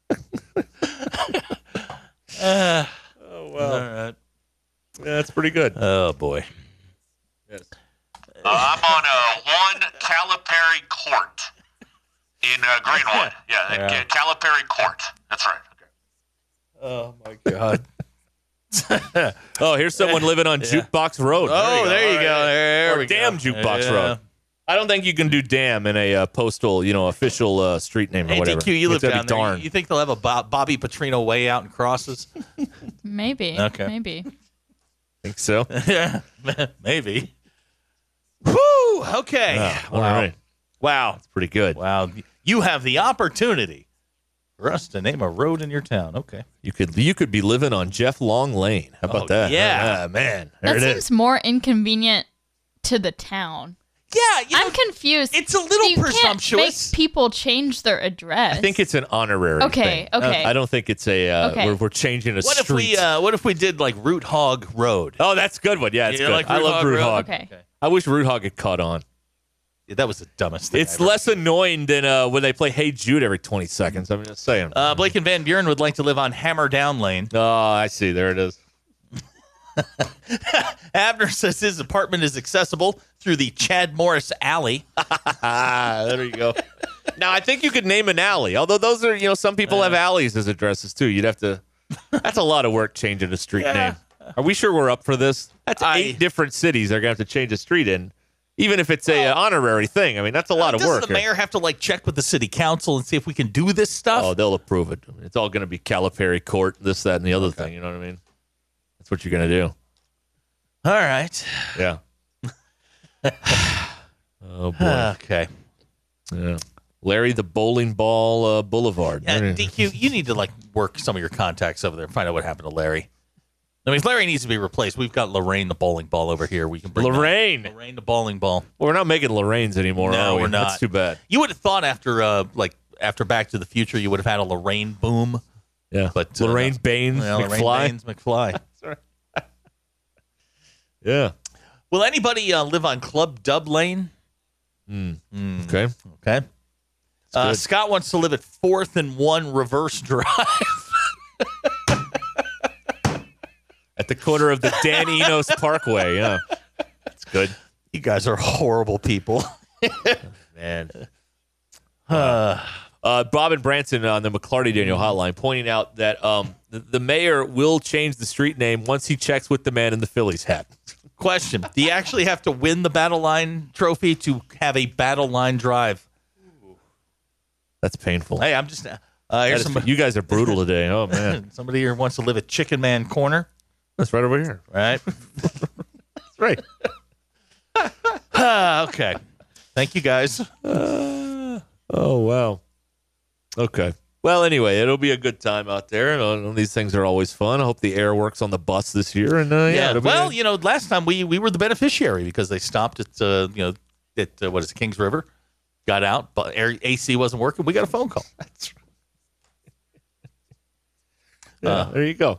Uh, oh, well. All right. Yeah, that's pretty good. Oh, boy. Yes. Uh, I'm on uh, one Calipari Court in uh, Greenwood. Yeah, Yeah. yeah. Calipari Court. That's right. Okay. Oh, my God. Oh, here's someone living on Yeah. Jukebox Road. Oh, there you All go. right. There or we Damn go. Jukebox Yeah. Road. I don't think you can do damn in a uh, postal, you know, official uh, street name or Hey, whatever. D Q, you live It's gotta down be there. darn. You think they'll have a Bob, Bobby Petrino way out and crosses? Maybe. Okay. Maybe. Think so? Yeah, maybe. Whew, okay. Oh, wow. All right. Wow. That's pretty good. Wow. You have the opportunity for us to name a road in your town. Okay. You could you could be living on Jeff Long Lane. How about Oh, that? yeah. Ah, man. There That it seems is. more inconvenient to the town. Yeah, you I'm confused. It's a little you presumptuous. Can't make people change their address. I think it's an honorary Okay, thing. okay. I don't think it's a, uh, Okay. we're, we're changing a What if street. we uh, what if we did like Root Hog Road? oh, that's a good one. Yeah, it's You good. like I Root love Hog Root Road? Hog. Okay. I wish Root Hog had caught on. Yeah, that was the dumbest thing. It's ever. less annoying than uh, when they play Hey Jude every twenty seconds. I'm just saying. Uh, Blake and Van Buren would like to live on Hammer Down Lane. Oh, I see. There it is. Abner says his apartment is accessible through the Chad Morris Alley. Ah, there you go. Now, I think you could name an alley, although those are, you know, some people have alleys as addresses too. You'd have to, that's a lot of work changing a street Yeah. name. Are we sure we're up for this? That's I- eight different cities they're going to have to change a street in, even if it's a uh, honorary thing. I mean, that's a lot of Doesn't work. the here. mayor have to like check with the city council and see if we can do this stuff? Oh, they'll approve it. It's all going to be Calipari Court, this, that, and the other thing. You know what I mean? That's what you're going to do. All right. Yeah. Oh, boy. Okay. Yeah. Larry the Bowling Ball uh, Boulevard. Yeah, D Q, you need to like work some of your contacts over there and find out what happened to Larry. I mean, if Larry needs to be replaced, we've got Lorraine the bowling ball over here. We can bring Lorraine. that. Lorraine the bowling ball. Well, we're not making Lorraine's anymore, No, are we? we're not. That's too bad. You would have thought after uh like after Back to the Future, you would have had a Lorraine boom. Yeah. But uh, Lorraine no. Baines Well, Lorraine McFly. Baines McFly. Yeah. Will anybody uh, live on Club Dub Lane? Mm. Mm. Okay. Okay. Uh, good. Scott wants to live at Fourth and One Reverse Drive. At the corner of the Dan Enos Parkway. Yeah. That's good. You guys are horrible people. Man. Uh, uh, Bob and Branson on the McClarty Daniel hotline pointing out that um, the, the mayor will change the street name once he checks with the man in the Phillies hat. Question: do you actually have to win the Battle Line Trophy to have a Battle Line Drive? That's painful. Hey, I'm just. Uh, That here's is- somebody, you guys are brutal today. Oh, man. somebody here wants to live at Chicken Man Corner. That's right over here. Right. That's right. Ah, okay. Thank you, guys. Uh, oh, wow. Okay. Well, anyway, it'll be a good time out there. And uh, these things are always fun. I hope the air works on the bus this year. And uh, yeah, Yeah. it'll be Well, a- you know, last time we we were the beneficiary because they stopped at uh, you know at uh, what is it, Kings River, got out, but air, A C wasn't working. We got a phone call. That's right. Yeah, Uh, there you go.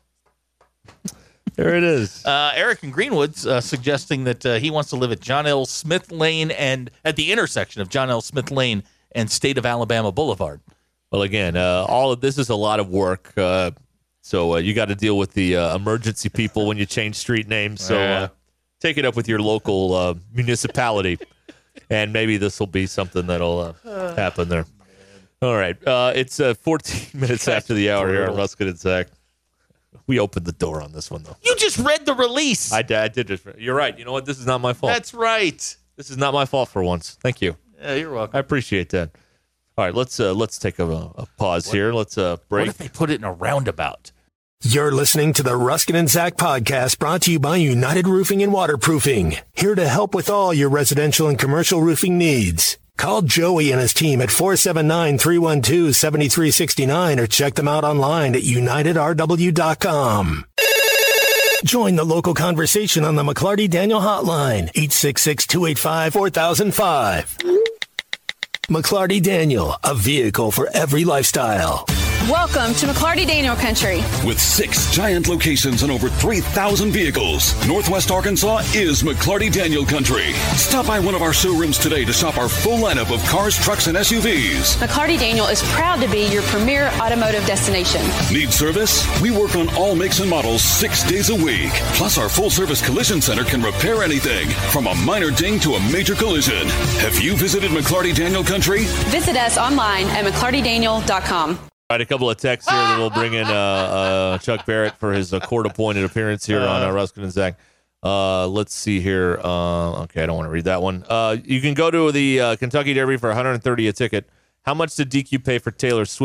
There it is. Uh, Eric in Greenwood's uh, suggesting that uh, he wants to live at John L. Smith Lane and at the intersection of John L. Smith Lane and State of Alabama Boulevard. Well, again, uh, all of this is a lot of work. Uh, so uh, you got to deal with the uh, emergency people when you change street names. So uh, take it up with your local uh, municipality, and maybe this will be something that'll uh, happen there. All right. Uh, it's uh, fourteen minutes after the hour here on Ruskin and Zach. We opened the door on this one, though. You just read the release. I, I did just. You're right. You know what? This is not my fault. That's right. This is not my fault for once. Thank you. Yeah, you're welcome. I appreciate that. All right, let's uh, let's take a, a pause here. Let's uh, break. What if they put it in a roundabout? You're listening to the Ruskin and Zach podcast brought to you by United Roofing and Waterproofing. Here to help with all your residential and commercial roofing needs. Call Joey and his team at four seven nine, three one two, seven three six nine or check them out online at united r w dot com. Join the local conversation on the McClarty Daniel hotline, eight six six, two eight five, four thousand five. McClarty Daniel, a vehicle for every lifestyle. Welcome to McClarty Daniel Country. With six giant locations and over three thousand vehicles, Northwest Arkansas is McClarty Daniel Country. Stop by one of our showrooms today to shop our full lineup of cars, trucks, and S U Vs. McClarty Daniel is proud to be your premier automotive destination. Need service? We work on all makes and models six days a week. Plus, our full-service collision center can repair anything, from a minor ding to a major collision. Have you visited McClarty Daniel Country? Visit us online at mcclarty daniel dot com. All right, a couple of texts here that we'll bring in uh, uh, Chuck Barrett for his uh, court-appointed appearance here on uh, Ruskin and Zach. Uh, let's see here. Uh, okay, I don't want to read that one. Uh, you can go to the uh, Kentucky Derby for one hundred thirty dollars a ticket. How much did D Q pay for Taylor Swift?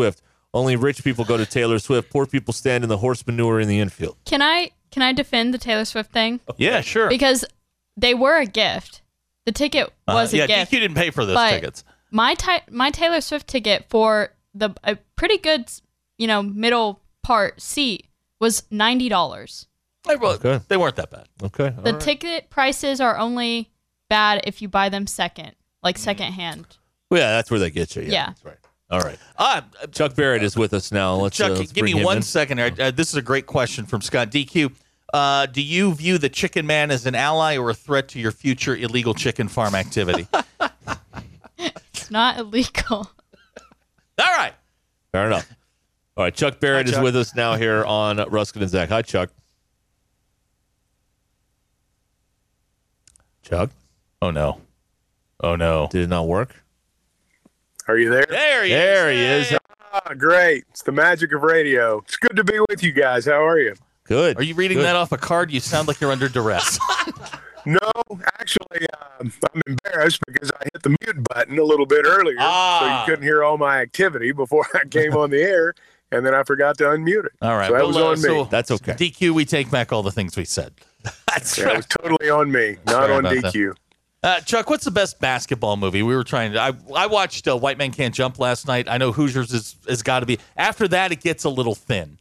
Only rich people go to Taylor Swift. Poor people stand in the horse manure in the infield. Can I can I defend the Taylor Swift thing? Yeah, sure. Because they were a gift. The ticket was uh, a yeah, gift. D Q didn't pay for those but tickets. My ti- my Taylor Swift ticket for the a pretty good, you know, middle part seat was ninety dollars. Okay. They weren't that bad. Okay. The right. ticket prices are only bad if you buy them second, like second hand. Well, yeah, that's where they get you. Yeah, yeah. That's right. All right. Uh, Chuck Barrett is with us now. Let's, Chuck, uh, let's give me bring him one in. second. Uh, this is a great question from Scott. D Q, uh, do you view the Chicken Man as an ally or a threat to your future illegal chicken farm activity? It's not illegal. All right. Fair enough. All right. Chuck Barrett Hi, is Chuck. with us now here on Ruskin and Zach. Hi, Chuck. Chuck? Oh, no. Oh, no. Did it not work? Are you there? There he there is. There he is. Ah, great. It's the magic of radio. It's good to be with you guys. How are you? Good. Are you reading Good. that off a card? You sound like you're under duress. No, actually, um, I'm embarrassed because I hit the mute button a little bit earlier, Ah. so you couldn't hear all my activity before I came on the air, and then I forgot to unmute it. All right. So that well, was uh, on so me. That's okay. D Q, we take back all the things we said. That's Yeah, it was totally on me, not Sorry on about D that. Q. Uh, Chuck, what's the best basketball movie? We were trying to. I I watched uh, White Man Can't Jump last night. I know Hoosiers is has got to be. After that, it gets a little thin.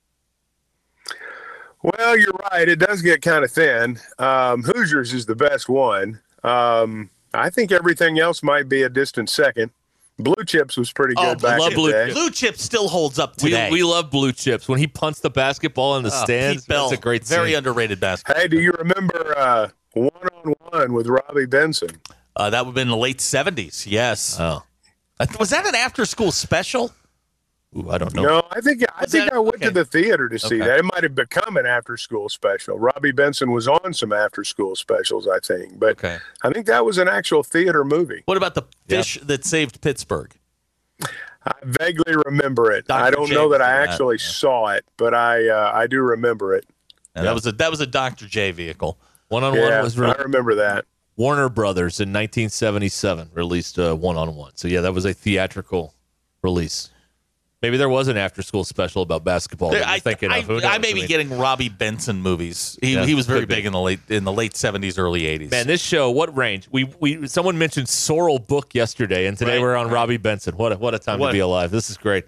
Well, you're right. It does get kind of thin. Um, Hoosiers is the best one. Um, I think everything else might be a distant second. Blue Chips was pretty Oh, good back love in Blue the day. Chips. Blue Chip still holds up We, today. we love Blue Chips. When he punts the basketball in the Uh, stands, Pete Bell, that's a great very scene. underrated basketball. Hey, do you remember uh, One on One with Robbie Benson? Uh, that would have been in the late seventies. Yes. Oh. Uh, was that an after-school special? Ooh, I don't know. No, I think I Was think that- I went okay. to the theater to see Okay. that. It might have become an after-school special. Robbie Benson was on some after-school specials, I think, but Okay. I think that was an actual theater movie. What about the fish that saved Pittsburgh? I vaguely remember it. Doctor I don't J know that was I in that, actually yeah. saw it, but I uh, I do remember it. And that was a that was a Doctor J vehicle. One on Yeah, one was I re- remember that. Warner Brothers in nineteen seventy-seven released uh, One on One. So yeah, that was a theatrical release. Maybe there was an after-school special about basketball. That I, you're thinking I, of. Who knows? I may be mean, getting Robbie Benson movies. He, Yeah, he was very could be. big in the late in the late seventies, early eighties. Man, this show, what range? We we someone mentioned Sorrel Book yesterday, and today Right, we're on right. Robbie Benson. What a, what a time What- to be alive! This is great.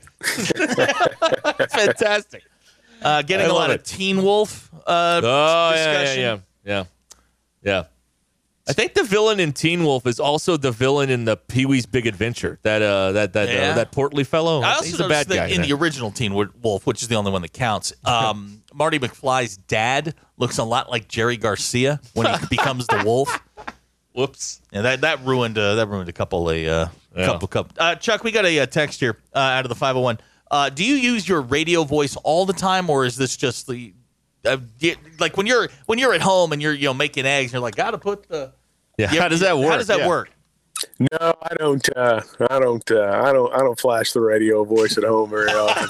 Fantastic. Uh, getting I a love lot it. of Teen Wolf uh, Oh yeah, yeah, discussion. yeah, yeah, yeah. I think the villain in Teen Wolf is also the villain in the Pee Wee's Big Adventure. That uh, that that Yeah. uh, that portly fellow. I also He's a noticed bad that guy. in that. the original Teen Wolf, which is the only one that counts, um, Marty McFly's dad looks a lot like Jerry Garcia when he becomes the wolf. Whoops. And that that ruined uh, that ruined a couple of uh, Yeah. couple couple. Uh, Chuck, we got a, uh text here uh, out of the five oh one. Uh, do you use your radio voice all the time, or is this just the uh, do- like when you're when you're at home and you're you know making eggs, and you're like, gotta put the Yeah, you- how does that work? How does that Yeah. work? No, I don't. Uh, I don't. Uh, I don't. I don't flash the radio voice at home very often.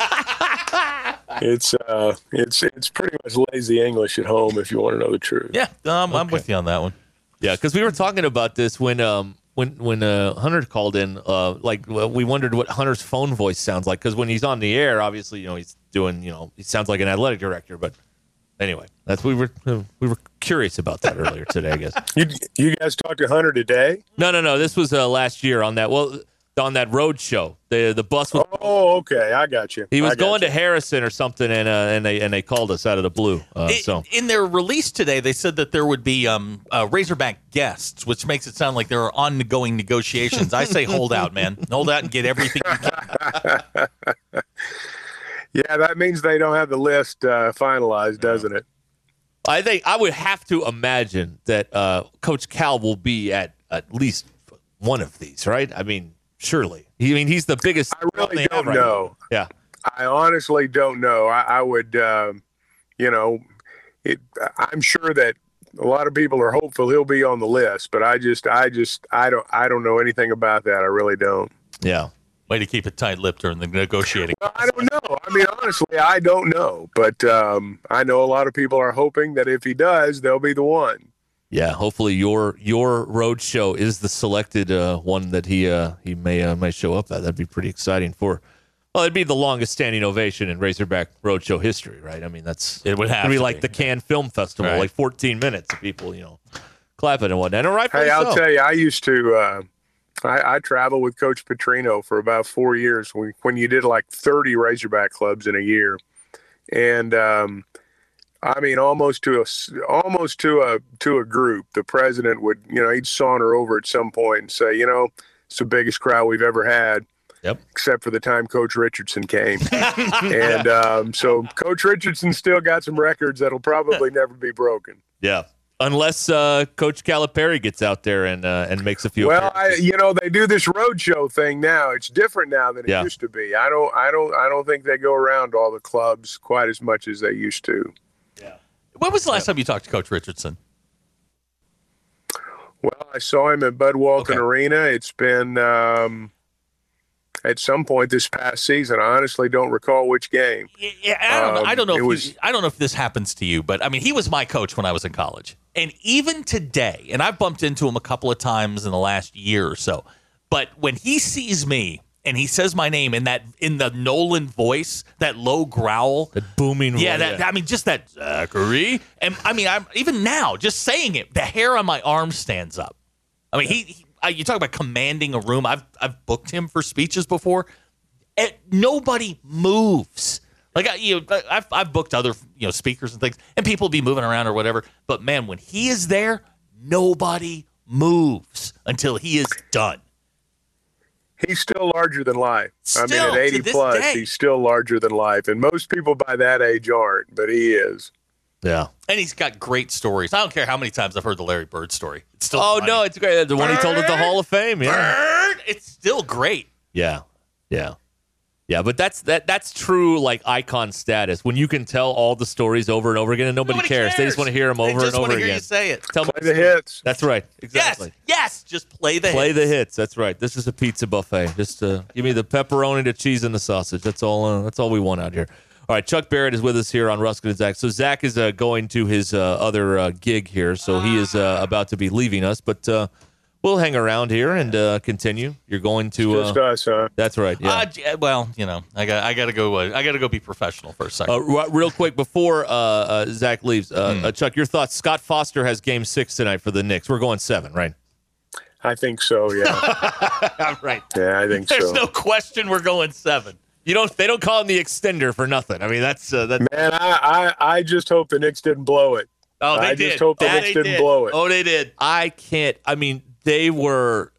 it's uh, it's it's pretty much lazy English at home, if you want to know the truth. Yeah, um, I'm with you on that one. Yeah, because we were talking about this when um when when uh, Hunter called in. Uh, like well, we wondered what Hunter's phone voice sounds like because when he's on the air, obviously you know he's doing you know he sounds like an athletic director. But anyway, that's we were we were curious about that earlier today. I guess. You you guys talked to Hunter today? No, no, no. This was uh, last year on that. Well, on that road show, the the bus was. Oh, okay, I got you. He was I got going you. to Harrison or something, and uh, and they and they called us out of the blue. Uh, It- so in their release today, they said that there would be um, uh, Razorback guests, which makes it sound like there are ongoing negotiations. I say hold out, man. Hold out and get everything you can. Yeah, that means they don't have the list uh, finalized, doesn't it? I think I would have to imagine that uh, Coach Cal will be at at least one of these, right? I mean, surely. I mean, he's the biggest. I really they have don't right know. now. Yeah. I honestly don't know. I, I would, um, you know, it. I'm sure that a lot of people are hopeful he'll be on the list, but I just, I just, I don't, I don't know anything about that. I really don't. Yeah. Way to keep it tight-lipped during the negotiating. Well, I don't know. I mean, honestly, I don't know, but um, I know a lot of people are hoping that if he does, they'll be the one. Yeah, hopefully your your road show is the selected uh, one that he uh, he may uh, may show up at. That'd be pretty exciting for Well, it'd be the longest standing ovation in Razorback Roadshow history, right? I mean, that's it would have it'd be to like be. the Cannes Film Festival, Right. like fourteen minutes of people, you know, clapping and whatnot. And rightfully Hey, I'll so. tell you, I used to. Uh, I, I traveled with Coach Petrino for about four years when, when you did like thirty Razorback clubs in a year, and um, I mean, almost to a almost to a to a group. The president would, you know, he'd saunter over at some point and say, you know, it's the biggest crowd we've ever had. Yep. Except for the time Coach Richardson came. and um, so Coach Richardson still got some records that'll probably never be broken. Yeah. Unless uh, Coach Calipari gets out there and uh, and makes a few. Well, I, you know, they do this roadshow thing now. It's different now than it Yeah. used to be. I don't, I don't, I don't think they go around to all the clubs quite as much as they used to. When was the last time you talked to Coach Richardson? Well, I saw him at Bud Walton Arena. It's been um, at some point this past season. I honestly don't recall which game. Yeah, I don't know. I don't know. Um, If it was- you- I don't know if this happens to you, but I mean, he was my coach when I was in college, and even today, and I've bumped into him a couple of times in the last year or so. But when he sees me and he says my name in that in the Nolan voice, that low growl, that booming, yeah, voice, that yeah. I mean, just that Zachary, and I mean, I'm even now just saying it, the hair on my arm stands up. I mean, he, he I, you talk about commanding a room. I've I've booked him for speeches before. And nobody moves. Like I, you know, I've I've booked other you know speakers and things, and people be moving around or whatever. But man, when he is there, nobody moves until he is done. He's still larger than life. I mean, Still, at to eighty this plus, day. he's still larger than life. And most people by that age aren't, but he is. Yeah. And he's got great stories. I don't care how many times I've heard the Larry Bird story. It's still Oh funny. no, it's great. The one he told at the Hall of Fame. Yeah. Bird, it's still great. Yeah. Yeah. Yeah, but that's that that's true like icon status when you can tell all the stories over and over again and nobody, Nobody cares. They cares. just want to hear them They over just and wanna over hear again. you say it. Tell Play the hits. That's right. Exactly. Yes, yes, just play the Play hits. the hits. That's right. This is a pizza buffet. Just uh, give me the pepperoni, the cheese, and the sausage. That's all. Uh, that's all we want out here. All right, Chuck Barrett is with us here on Ruskin and Zach. So Zach is uh, going to his uh, other uh, gig here, so he is uh, about to be leaving us. But uh, we'll hang around here and uh, continue. You're going to. Uh, Just us, huh? That's right. Yeah. Uh, j- well, you know, I got I got to go. Uh, I got to go be professional for a second. Uh, r- real quick before uh, uh, Zach leaves, uh, Hmm. uh, Chuck, your thoughts? Scott Foster has Game Six tonight for the Knicks. We're going seven, right? I think so, yeah. Right. Yeah, I think There's so. no question we're going seven. You don't. They don't call him the extender for nothing. I mean, that's uh, that. Man, I, I, I just hope the Knicks didn't blow it. Oh, they I did. just hope the That Knicks they didn't did. blow it. Oh, they did. I can't. I mean, they were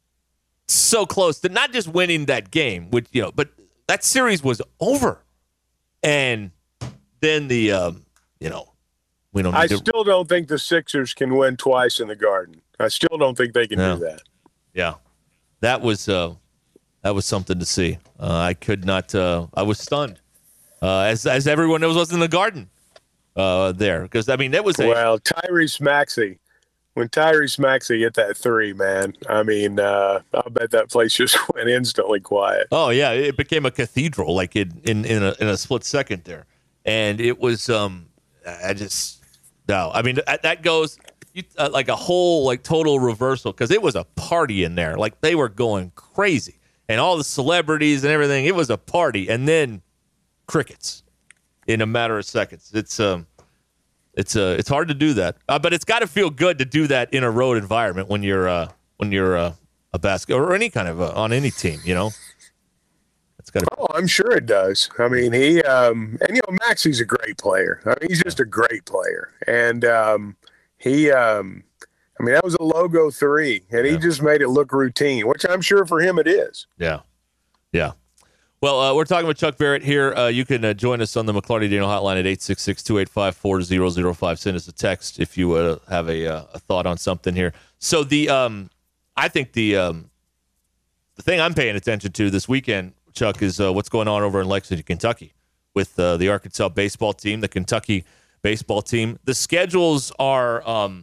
so close to not just winning that game, which you know, but that series was over, and then the um, you know, we don't. Need I to, still don't think the Sixers can win twice in the Garden. I still don't think they can No. do that. Yeah, that was uh, that was something to see. Uh, I could not. Uh, I was stunned, uh, as as everyone knows was in the Garden uh, there, because I mean that was a Well, Tyrese Maxey, when Tyrese Maxey hit that three, man, I mean, uh, I bet that place just went instantly quiet. Oh yeah, it became a cathedral like in in in a, in a split second there, and it was um I just no I mean that, that goes you, uh, like a whole like total reversal because it was a party in there like they were going crazy and all the celebrities and everything, it was a party, and then crickets in a matter of seconds. It's um it's uh it's hard to do that, uh, but it's got to feel good to do that in a road environment when you're uh when you're uh, a basket or any kind of uh, on any team, you know. It's got to. Oh, I'm sure it does. I mean, he um, and you know, Maxey's a great player. I mean, he's just a great player, and um, he, um, I mean, that was a logo three, and he just made it look routine, which I'm sure for him it is. Yeah. Yeah. Well, uh, we're talking with Chuck Barrett here. Uh, you can uh, join us on the McLarty Daniel hotline at eight six six, two eight five, four zero zero five. Send us a text if you uh, have a, uh, a thought on something here. So the um, I think the um, the thing I'm paying attention to this weekend, Chuck, is uh, what's going on over in Lexington, Kentucky with uh, the Arkansas baseball team, the Kentucky baseball team. The schedules are, um,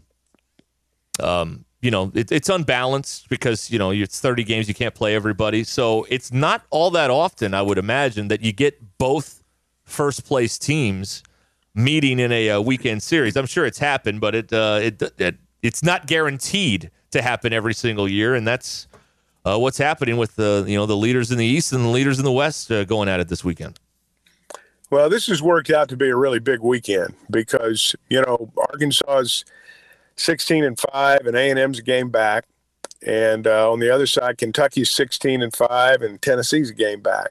um, you know, it, it's unbalanced because, you know, it's thirty games. You can't play everybody. So it's not all that often, I would imagine, that you get both first place teams meeting in a, a weekend series. I'm sure it's happened, but it, uh, it, it it's not guaranteed to happen every single year. And that's uh, what's happening with the you know the leaders in the East and the leaders in the West uh, going at it this weekend. Well, this has worked out to be a really big weekend because, you know, Arkansas's sixteen and five and A and M's a game back. And uh, on the other side, Kentucky's sixteen and five and Tennessee's a game back.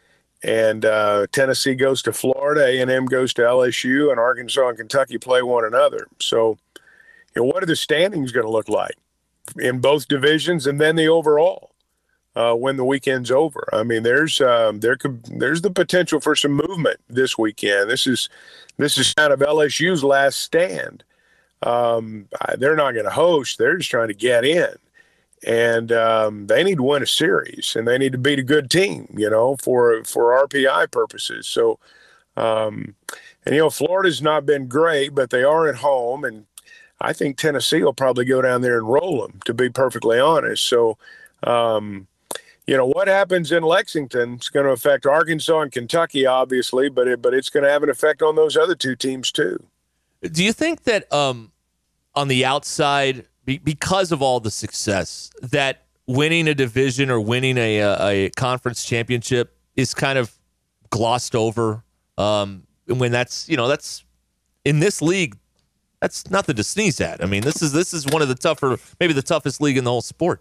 And uh, Tennessee goes to Florida, A and M goes to L S U, and Arkansas and Kentucky play one another. So, you know, what are the standings going to look like in both divisions and then the overall? Uh, when the weekend's over, I mean, there's um, there could there's the potential for some movement this weekend. This is this is kind of L S U's last stand. Um, they're not going to host; they're just trying to get in, and um, they need to win a series, and they need to beat a good team, you know, for for R P I purposes. So, um, and you know, Florida's not been great, but they are at home, and I think Tennessee will probably go down there and roll them, to be perfectly honest. So. Um, You know, what happens in Lexington is going to affect Arkansas and Kentucky, obviously, but it, but it's going to have an effect on those other two teams, too. Do you think that um, on the outside, be, because of all the success, that winning a division or winning a, a, a conference championship is kind of glossed over? Um, when that's, you know, that's in this league, that's nothing to sneeze at. I mean, this is this is one of the tougher, maybe the toughest league in the whole sport.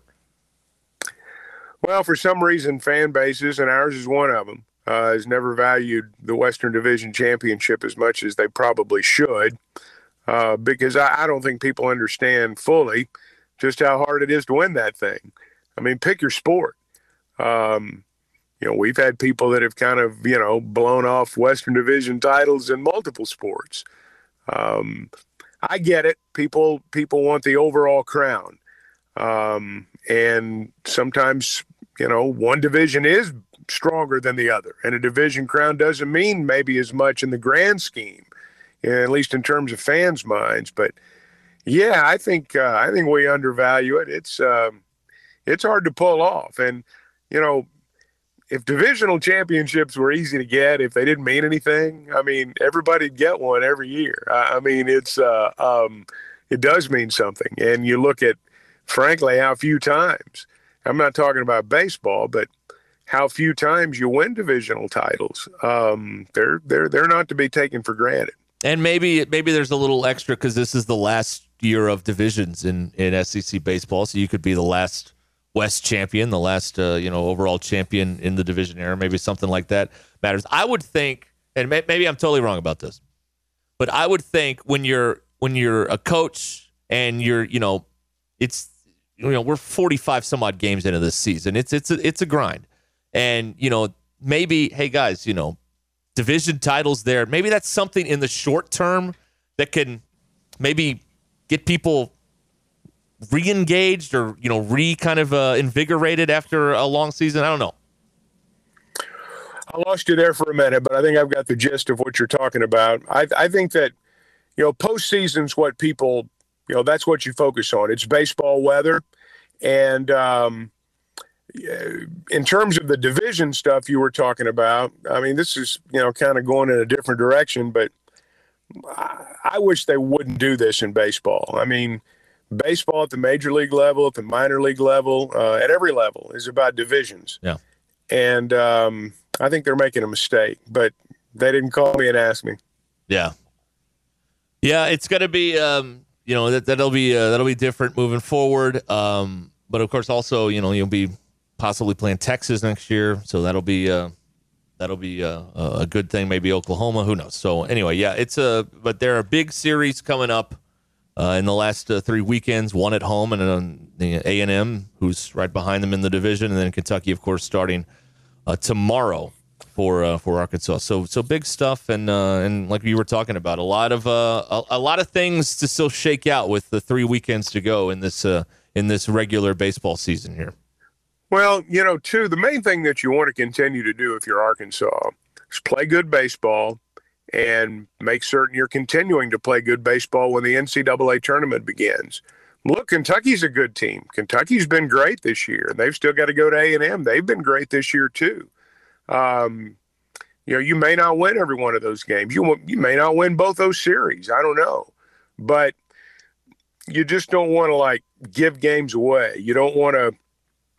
Well, for some reason, fan bases, and ours is one of them, uh, has never valued the Western Division Championship as much as they probably should, uh, because I, I don't think people understand fully just how hard it is to win that thing. I mean, pick your sport. Um, you know, we've had people that have kind of, you know, blown off Western Division titles in multiple sports. Um, I get it. People people want the overall crown. Um, and sometimes, you know, one division is stronger than the other, and a division crown doesn't mean maybe as much in the grand scheme, at least in terms of fans' minds. But yeah, I think uh, I think we undervalue it. It's um, it's hard to pull off, and you know, if divisional championships were easy to get, if they didn't mean anything, I mean, everybody'd get one every year. I, I mean, it's uh, um, it does mean something, and you look at, frankly, how few times. I'm not talking about baseball, but how few times you win divisional titles. Um, they're they're they're not to be taken for granted. And maybe maybe there's a little extra because this is the last year of divisions in, in S E C baseball, so you could be the last West champion, the last uh, you know overall champion in the division era. Maybe something like that matters. I would think, and may, maybe I'm totally wrong about this, but I would think when you're when you're a coach and you're you know it's. You know, we're forty-five some odd games into this season. It's it's a, it's a grind. And, you know, maybe, hey, guys, you know, division titles there. Maybe that's something in the short term that can maybe get people re-engaged or, you know, re kind of uh, invigorated after a long season. I don't know. I lost you there for a minute, but I think I've got the gist of what you're talking about. I, I think that, you know, postseason's what people – you know, that's what you focus on. It's baseball weather. And um, in terms of the division stuff you were talking about, I mean, this is, you know, kind of going in a different direction, but I, I wish they wouldn't do this in baseball. I mean, baseball at the major league level, at the minor league level, uh, at every level is about divisions. Yeah. And um, I think they're making a mistake, but they didn't call me and ask me. Yeah. Yeah, it's going to be um... – You know, that, that'll be uh, that'll be different moving forward. Um, but, of course, also, you know, you'll be possibly playing Texas next year. So that'll be uh, that'll be uh, a good thing. Maybe Oklahoma. Who knows? So, anyway, yeah, it's a – but there are big series coming up uh, in the last uh, three weekends, one at home and then the A and M, who's right behind them in the division, and then Kentucky, of course, starting uh, tomorrow for uh, for Arkansas. So so big stuff, and uh, and like you were talking about, a lot of uh, a, a lot of things to still shake out with the three weekends to go in this uh, in this regular baseball season here. Well, you know, too, the main thing that you want to continue to do if you're Arkansas is play good baseball and make certain you're continuing to play good baseball when the N C double A tournament begins. Look, Kentucky's a good team. Kentucky's been great this year. They've still got to go to A and M. They've been great this year too. Um, you know, you may not win every one of those games. You you may not win both those series. I don't know, but you just don't want to like give games away. You don't want to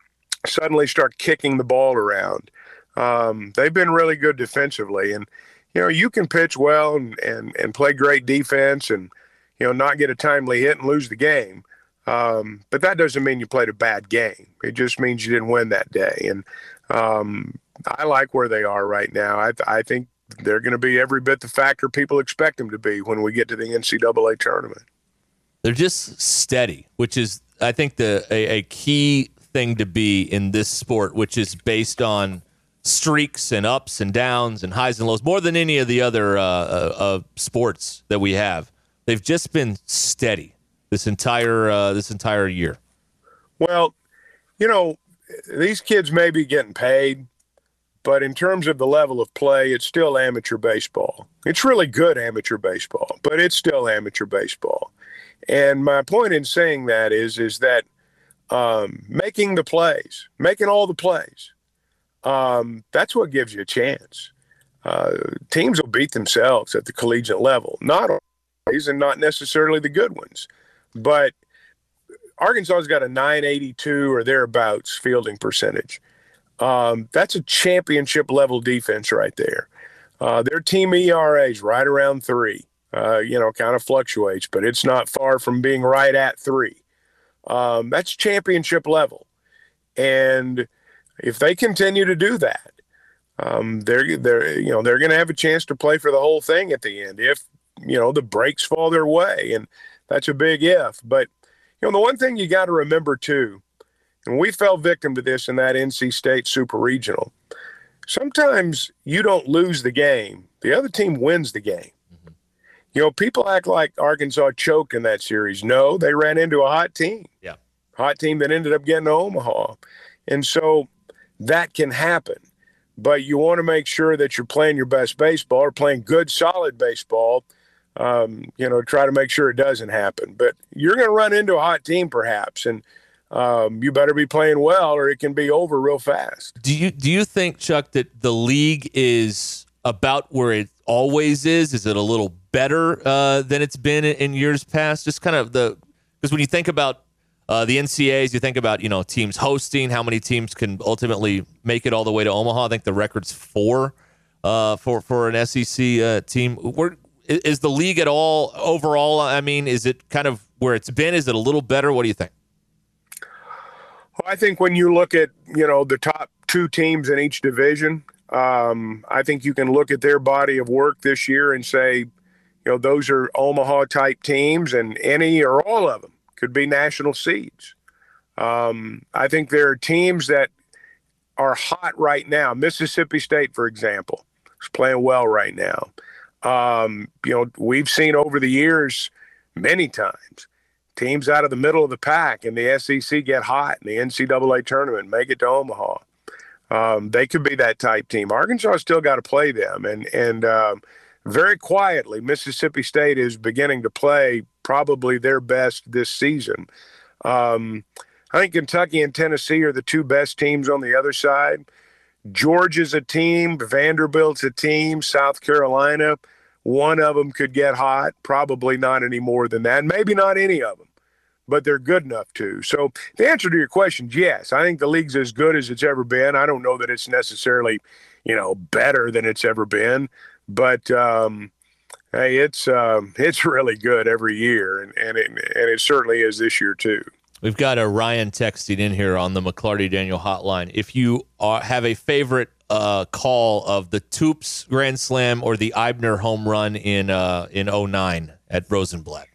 suddenly start kicking the ball around. Um, they've been really good defensively, and you know you can pitch well and, and and play great defense, and you know not get a timely hit and lose the game. Um, but that doesn't mean you played a bad game. It just means you didn't win that day. And um, I like where they are right now. I, I think they're going to be every bit the factor people expect them to be when we get to the N C double A tournament. They're just steady, which is, I think, the a, a key thing to be in this sport, which is based on streaks and ups and downs and highs and lows, more than any of the other uh, uh, uh, sports that we have. They've just been steady this entire uh, this entire year. Well, you know, these kids may be getting paid, but in terms of the level of play, it's still amateur baseball. It's really good amateur baseball, but it's still amateur baseball. And my point in saying that is, is that um, making the plays, making all the plays, um, that's what gives you a chance. Uh, teams will beat themselves at the collegiate level, not always, and not necessarily the good ones. But Arkansas's got a nine eighty-two or thereabouts fielding percentage. Um, that's a championship level defense right there. Uh, their team E R A is right around three. Uh, you know, kind of fluctuates, but it's not far from being right at three. Um, that's championship level. And if they continue to do that, um, they're they're you know they're going to have a chance to play for the whole thing at the end if you know the breaks fall their way, and that's a big if. But you know the one thing you got to remember too, and we fell victim to this in that N C State Super Regional. Sometimes you don't lose the game; the other team wins the game. Mm-hmm. You know, people act like Arkansas choked in that series. No, they ran into a hot team. Yeah, hot team that ended up getting to Omaha, and so that can happen. But you want to make sure that you're playing your best baseball or playing good, solid baseball. Um, you know, try to make sure it doesn't happen. But you're going to run into a hot team, perhaps, and um, you better be playing well, or it can be over real fast. Do you do you think, Chuck, that the league is about where it always is? Is it a little better uh, than it's been in years past? Just kind of the because when you think about Uh, the N C A As, you think about, you know, teams hosting, how many teams can ultimately make it all the way to Omaha. I think the record's four uh, for, for an S E C uh, team. Where, is the league at all overall? I mean, is it kind of where it's been? Is it a little better? What do you think? Well, I think when you look at, you know, the top two teams in each division, um, I think you can look at their body of work this year and say, you know, those are Omaha-type teams, and any or all of them could be national seeds. Um, I think there are teams that are hot right now. Mississippi State, for example, is playing well right now. Um, you know, we've seen over the years many times teams out of the middle of the pack in the S E C get hot in the N C double A tournament, make it to Omaha. Um, they could be that type team. Arkansas still got to play them. And, and um, very quietly, Mississippi State is beginning to play probably their best this season. Um, I think Kentucky and Tennessee are the two best teams on the other side. Georgia's a team. Vanderbilt's a team. South Carolina, one of them could get hot. Probably not any more than that. Maybe not any of them, but they're good enough to. So the answer to your question, yes, I think the league's as good as it's ever been. I don't know that it's necessarily, you know, better than it's ever been, but um, hey, it's um, it's really good every year, and and it, and it certainly is this year too. We've got a Ryan texting in here on the McClarty Daniel hotline. If you are, have a favorite uh, call of the Toops Grand Slam or the Eibner home run in uh, in oh nine at Rosenblatt.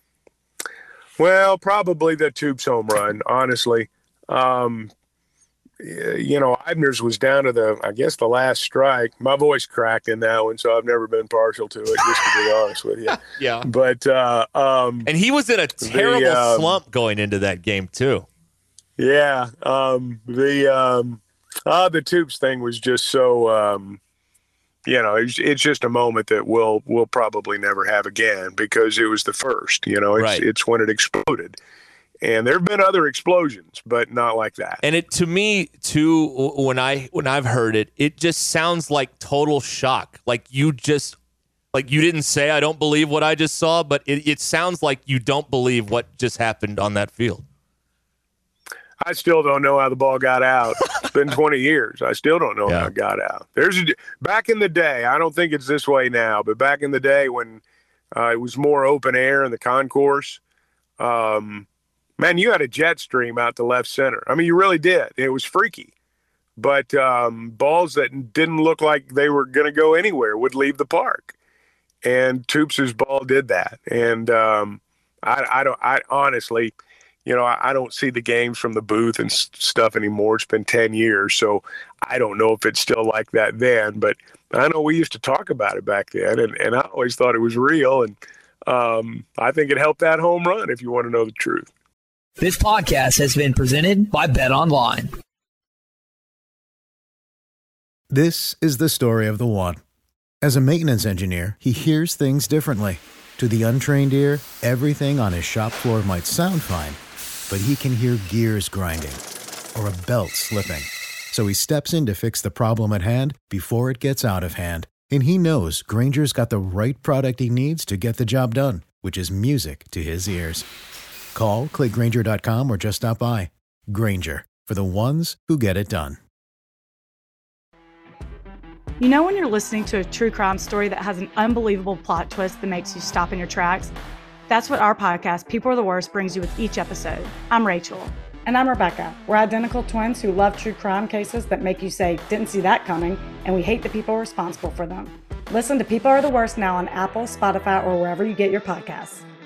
Well, probably the Toops home run, honestly. Um, you know, Eibner's was down to the, I guess, the last strike. My voice cracked in that one, so I've never been partial to it, just to be honest with you. Yeah. But, uh, um, and he was in a terrible the, um, slump going into that game, too. Yeah. Um, the, um, uh, the Toops thing was just so, um, you know, it's, it's just a moment that we'll, we'll probably never have again because it was the first, you know, it's, right. it's when it exploded. And there have been other explosions, but not like that. And it, to me, too, when I when I've heard it, it just sounds like total shock. Like you just, like you didn't say, "I don't believe what I just saw," but it, it sounds like you don't believe what just happened on that field. I still don't know how the ball got out. It's been twenty years. I still don't know Yeah. how it got out. There's a, back in the day, I don't think it's this way now, but back in the day when uh, it was more open air in the concourse, um, man, you had a jet stream out to left center. I mean, you really did. It was freaky. But um, balls that didn't look like they were going to go anywhere would leave the park. And Toops' ball did that. And um, I, I don't, I honestly, you know, I, I don't see the games from the booth and s- stuff anymore. It's been ten years. So I don't know if it's still like that then, but I know we used to talk about it back then. And, and I always thought it was real. And um, I think it helped that home run, if you want to know the truth. This podcast has been presented by Bet Online. This is the story of the one. As a maintenance engineer, he hears things differently. To the untrained ear, everything on his shop floor might sound fine, but he can hear gears grinding or a belt slipping. So he steps in to fix the problem at hand before it gets out of hand. And he knows Grainger's got the right product he needs to get the job done, which is music to his ears. Call, click Grainger dot com, or just stop by. Grainger, for the ones who get it done. You know when you're listening to a true crime story that has an unbelievable plot twist that makes you stop in your tracks? That's what our podcast, People Are the Worst, brings you with each episode. I'm Rachel. And I'm Rebecca. We're identical twins who love true crime cases that make you say, didn't see that coming, and we hate the people responsible for them. Listen to People Are the Worst now on Apple, Spotify, or wherever you get your podcasts.